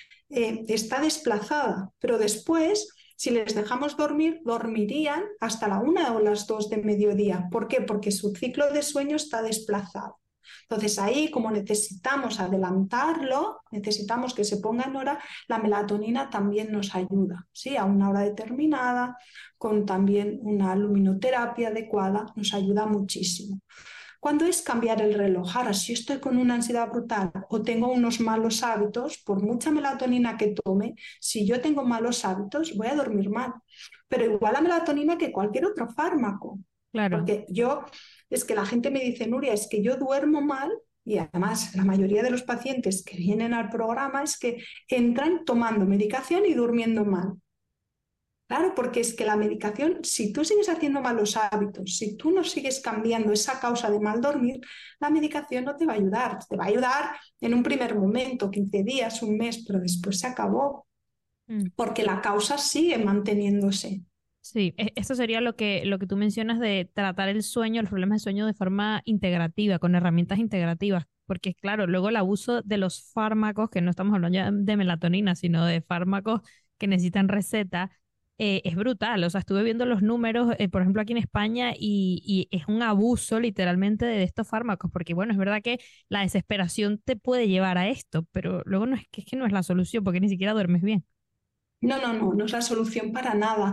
está desplazada, pero después, si les dejamos dormir, dormirían hasta la 1 o las 2 de mediodía. ¿Por qué? Porque su ciclo de sueño está desplazado. Entonces ahí, como necesitamos adelantarlo, necesitamos que se ponga en hora, la melatonina también nos ayuda, ¿sí? A una hora determinada, con también una luminoterapia adecuada, nos ayuda muchísimo. ¿Cuándo es cambiar el reloj? Ahora, si estoy con una ansiedad brutal o tengo unos malos hábitos, por mucha melatonina que tome, si yo tengo malos hábitos, voy a dormir mal. Pero igual la melatonina que cualquier otro fármaco. Claro. Porque yo, es que la gente me dice, Nuria, es que yo duermo mal y además la mayoría de los pacientes que vienen al programa es que entran tomando medicación y durmiendo mal. Claro, porque es que la medicación, si tú sigues haciendo malos hábitos, si tú no sigues cambiando esa causa de mal dormir, la medicación no te va a ayudar. Te va a ayudar en un primer momento, 15 días, un mes, pero después se acabó, Mm. porque la causa sigue manteniéndose. Sí, eso sería lo que tú mencionas de tratar el sueño, los problemas de sueño de forma integrativa, con herramientas integrativas, porque claro, luego el abuso de los fármacos, que no estamos hablando ya de melatonina, sino de fármacos que necesitan receta, es brutal. O sea, estuve viendo los números, por ejemplo, aquí en España, y es un abuso literalmente de estos fármacos, porque bueno, es verdad que la desesperación te puede llevar a esto, pero luego no es que no es la solución, porque ni siquiera duermes bien. No, no, no, no es la solución para nada.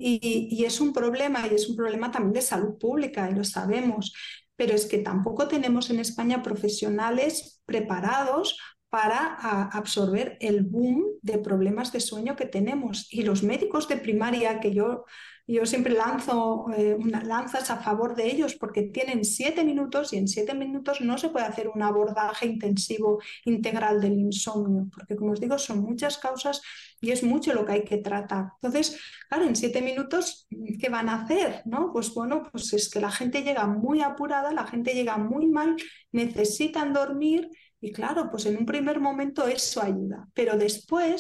Y es un problema, y es un problema también de salud pública, y lo sabemos. Pero es que tampoco tenemos en España profesionales preparados para absorber el boom de problemas de sueño que tenemos. Y los médicos de primaria, que yo siempre lanzo lanzas a favor de ellos, porque tienen 7 minutos y en 7 minutos no se puede hacer un abordaje intensivo integral del insomnio, porque como os digo, son muchas causas y es mucho lo que hay que tratar. Entonces, claro, en 7 minutos, ¿qué van a hacer? ¿No? Pues bueno, pues es que la gente llega muy apurada, la gente llega muy mal, necesitan dormir y claro, pues en un primer momento eso ayuda, pero después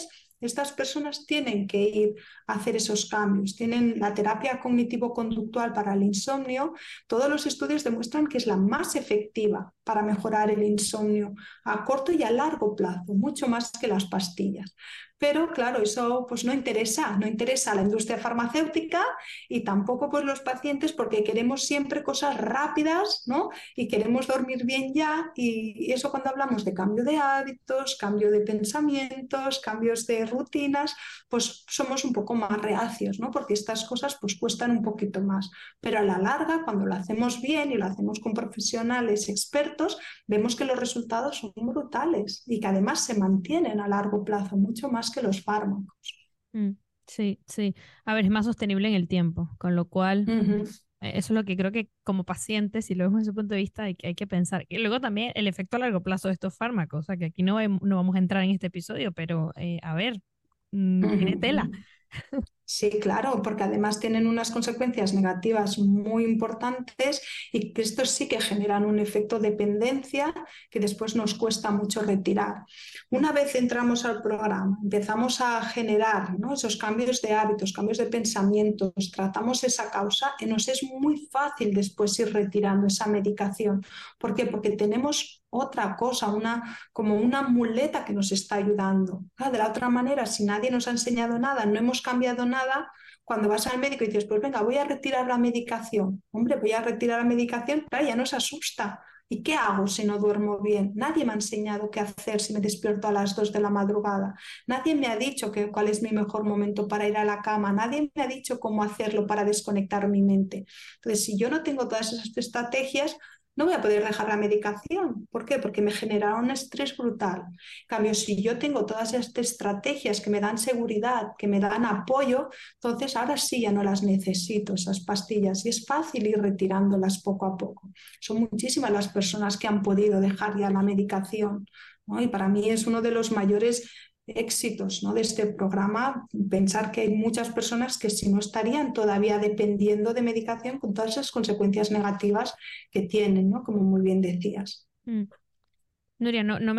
Estas personas tienen que ir a hacer esos cambios. Tienen la terapia cognitivo-conductual para el insomnio. Todos los estudios demuestran que es la más efectiva para mejorar el insomnio a corto y a largo plazo, mucho más que las pastillas. Pero claro, eso pues no interesa a la industria farmacéutica y tampoco pues los pacientes porque queremos siempre cosas rápidas, ¿no? Y queremos dormir bien ya y eso cuando hablamos de cambio de hábitos, cambio de pensamientos, cambios de rutinas, pues somos un poco más reacios, ¿no? Porque estas cosas pues cuestan un poquito más, pero a la larga cuando lo hacemos bien y lo hacemos con profesionales expertos, vemos que los resultados son brutales y que además se mantienen a largo plazo, mucho más que los fármacos. Mm, sí, sí. A ver, es más sostenible en el tiempo, con lo cual Ujú. eso es lo que creo que como pacientes, si lo vemos desde ese punto de vista, hay que pensar. Y luego también el efecto a largo plazo de estos fármacos, o sea, que aquí no vamos a entrar en este episodio, pero a ver, tiene tela. Ujú. Sí, claro, porque además tienen unas consecuencias negativas muy importantes y que estos sí que generan un efecto dependencia que después nos cuesta mucho retirar. Una vez entramos al programa, empezamos a generar, ¿no?, esos cambios de hábitos, cambios de pensamientos, tratamos esa causa y nos es muy fácil después ir retirando esa medicación. ¿Por qué? Porque tenemos otra cosa, como una muleta que nos está ayudando. Ah, de la otra manera, si nadie nos ha enseñado nada, no hemos cambiado nada, cuando vas al médico y dices, pues venga, voy a retirar la medicación. Hombre, voy a retirar la medicación, claro, ya nos asusta. ¿Y qué hago si no duermo bien? Nadie me ha enseñado qué hacer si me despierto a las 2 de la madrugada. Nadie me ha dicho cuál es mi mejor momento para ir a la cama. Nadie me ha dicho cómo hacerlo para desconectar mi mente. Entonces, si yo no tengo todas esas estrategias, no voy a poder dejar la medicación. ¿Por qué? Porque me genera un estrés brutal. En cambio, si yo tengo todas estas estrategias que me dan seguridad, que me dan apoyo, entonces ahora sí ya no las necesito, esas pastillas, y es fácil ir retirándolas poco a poco. Son muchísimas las personas que han podido dejar ya la medicación, ¿no? Y para mí es uno de los mayores éxitos, ¿no?, de este programa, pensar que hay muchas personas que si no estarían todavía dependiendo de medicación con todas esas consecuencias negativas que tienen, ¿no?, como muy bien decías. Mm. Nuria,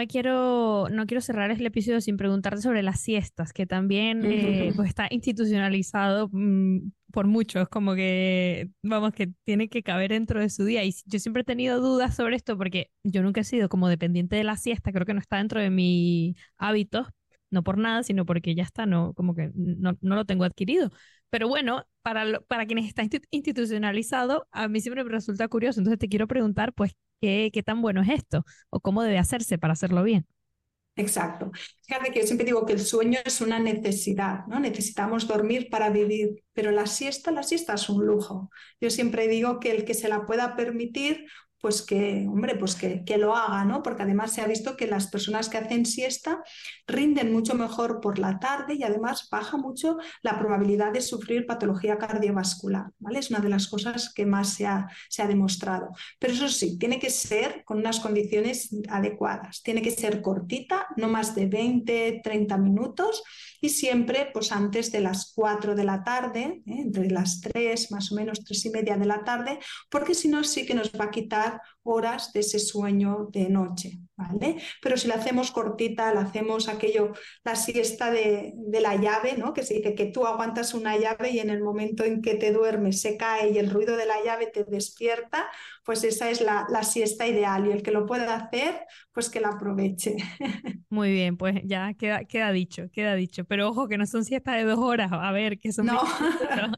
no quiero cerrar el episodio sin preguntarte sobre las siestas, que también pues está institucionalizado por muchos, como que, vamos, que tiene que caber dentro de su día. Y yo siempre he tenido dudas sobre esto porque yo nunca he sido como dependiente de la siesta, creo que no está dentro de mis hábitos, no por nada, sino porque ya está, no, como que no lo tengo adquirido. Pero bueno, para quienes está institucionalizado, a mí siempre me resulta curioso. Entonces te quiero preguntar, pues, qué tan bueno es esto? ¿O cómo debe hacerse para hacerlo bien? Exacto. Fíjate que yo siempre digo que el sueño es una necesidad, ¿no? Necesitamos dormir para vivir, pero la siesta es un lujo. Yo siempre digo que el que se la pueda permitir, pues que, hombre, pues que lo haga, ¿no? Porque además se ha visto que las personas que hacen siesta rinden mucho mejor por la tarde y además baja mucho la probabilidad de sufrir patología cardiovascular, ¿vale? Es una de las cosas que más se ha demostrado. Pero eso sí, tiene que ser con unas condiciones adecuadas. Tiene que ser cortita, no más de 20-30 minutos y siempre pues antes de las 4 de la tarde, entre las 3 más o menos 3:30 de la tarde, porque si no sí que nos va a quitar horas de ese sueño de noche, ¿vale? Pero si la hacemos cortita, la hacemos la siesta de la llave, ¿no? Que sí, que tú aguantas una llave y en el momento en que te duermes se cae y el ruido de la llave te despierta, pues esa es la siesta ideal y el que lo pueda hacer, pues que la aproveche. Muy bien, pues ya queda dicho, queda dicho. Pero ojo, que no son siestas de 2 horas, a ver, que son No, 20 minutos.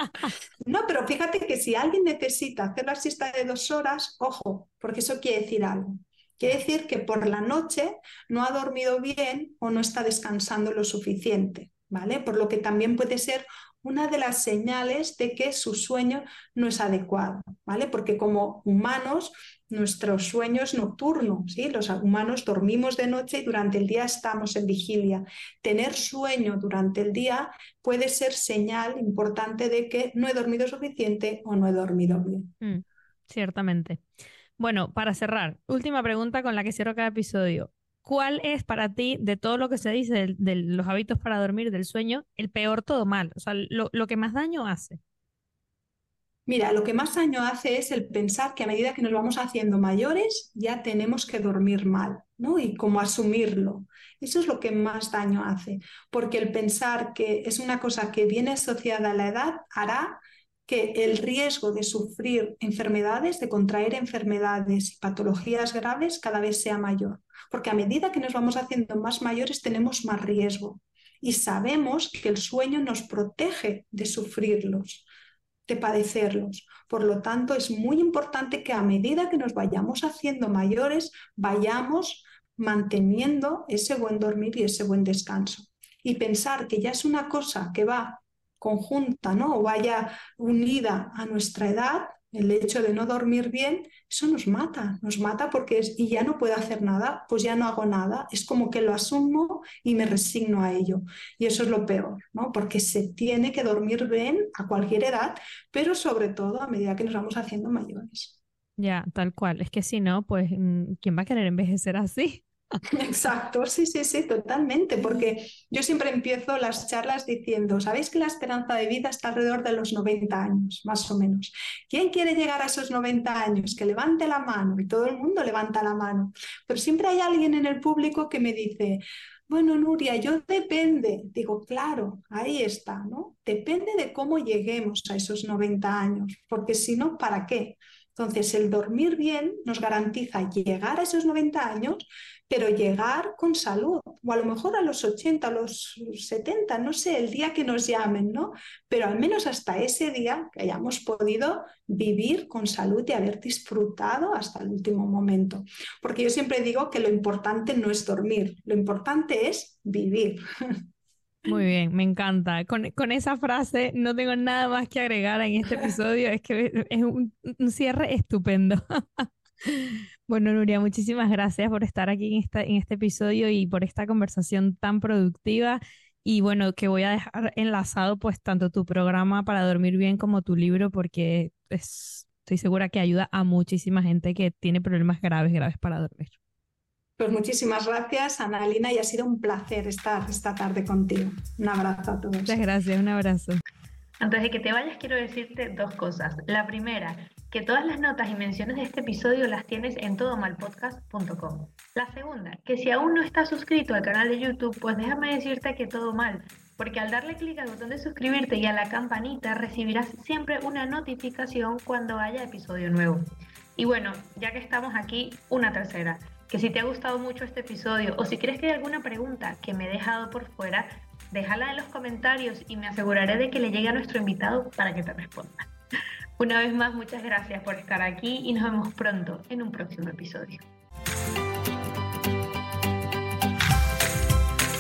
no, pero fíjate que si alguien necesita hacer la siesta de 2 horas, ojo, porque eso quiere decir algo. Quiere decir que por la noche no ha dormido bien o no está descansando lo suficiente, ¿vale? Por lo que también puede ser una de las señales de que su sueño no es adecuado, ¿vale? Porque como humanos, nuestro sueño es nocturno, ¿sí? Los humanos dormimos de noche y durante el día estamos en vigilia. Tener sueño durante el día puede ser señal importante de que no he dormido suficiente o no he dormido bien. Mm, ciertamente. Bueno, para cerrar, última pregunta con la que cierro cada episodio. ¿Cuál es para ti, de todo lo que se dice de los hábitos para dormir, del sueño, el peor todo mal? O sea, lo que más daño hace. Mira, lo que más daño hace es el pensar que a medida que nos vamos haciendo mayores ya tenemos que dormir mal, ¿no? Y cómo asumirlo. Eso es lo que más daño hace, porque el pensar que es una cosa que viene asociada a la edad hará que el riesgo de sufrir enfermedades, de contraer enfermedades y patologías graves cada vez sea mayor. Porque a medida que nos vamos haciendo más mayores tenemos más riesgo y sabemos que el sueño nos protege de sufrirlos, de padecerlos. Por lo tanto, es muy importante que a medida que nos vayamos haciendo mayores, vayamos manteniendo ese buen dormir y ese buen descanso. Y pensar que ya es una cosa que va conjunta, ¿no? O vaya unida a nuestra edad, el hecho de no dormir bien, eso nos mata porque y ya no puedo hacer nada, pues ya no hago nada, es como que lo asumo y me resigno a ello. Y eso es lo peor, ¿no? Porque se tiene que dormir bien a cualquier edad, pero sobre todo a medida que nos vamos haciendo mayores. Ya, tal cual. Es que si no, pues, ¿quién va a querer envejecer así? Exacto, sí, sí, sí, totalmente, porque yo siempre empiezo las charlas diciendo, ¿sabéis que la esperanza de vida está alrededor de los 90 años, más o menos? ¿Quién quiere llegar a esos 90 años? Que levante la mano y todo el mundo levanta la mano, pero siempre hay alguien en el público que me dice, bueno, Nuria, yo depende. Digo, claro, ahí está, ¿no? Depende de cómo lleguemos a esos 90 años, porque si no, ¿para qué? Entonces, el dormir bien nos garantiza llegar a esos 90 años, pero llegar con salud, o a lo mejor a los 80, a los 70, no sé, el día que nos llamen, ¿no? Pero al menos hasta ese día que hayamos podido vivir con salud y haber disfrutado hasta el último momento. Porque yo siempre digo que lo importante no es dormir, lo importante es vivir. Muy bien, me encanta. Con esa frase no tengo nada más que agregar en este episodio. Es que es un cierre estupendo. Bueno, Nuria, muchísimas gracias por estar aquí en este episodio y por esta conversación tan productiva. Y bueno, que voy a dejar enlazado pues tanto tu programa para dormir bien como tu libro, porque estoy segura que ayuda a muchísima gente que tiene problemas graves, graves para dormir. Pues muchísimas gracias, Analina, y ha sido un placer estar esta tarde contigo. Un abrazo a Muchas todos. gracias, un abrazo. Antes de que te vayas, quiero decirte dos cosas. La primera, que todas las notas y menciones de este episodio las tienes en todomalpodcast.com. La segunda, que si aún no estás suscrito al canal de YouTube, pues déjame decirte que todo mal, porque al darle clic al botón de suscribirte y a la campanita recibirás siempre una notificación cuando haya episodio nuevo. Y bueno, ya que estamos aquí, una tercera, que si te ha gustado mucho este episodio o si crees que hay alguna pregunta que me he dejado por fuera, déjala en los comentarios y me aseguraré de que le llegue a nuestro invitado para que te responda. Una vez más, muchas gracias por estar aquí y nos vemos pronto en un próximo episodio.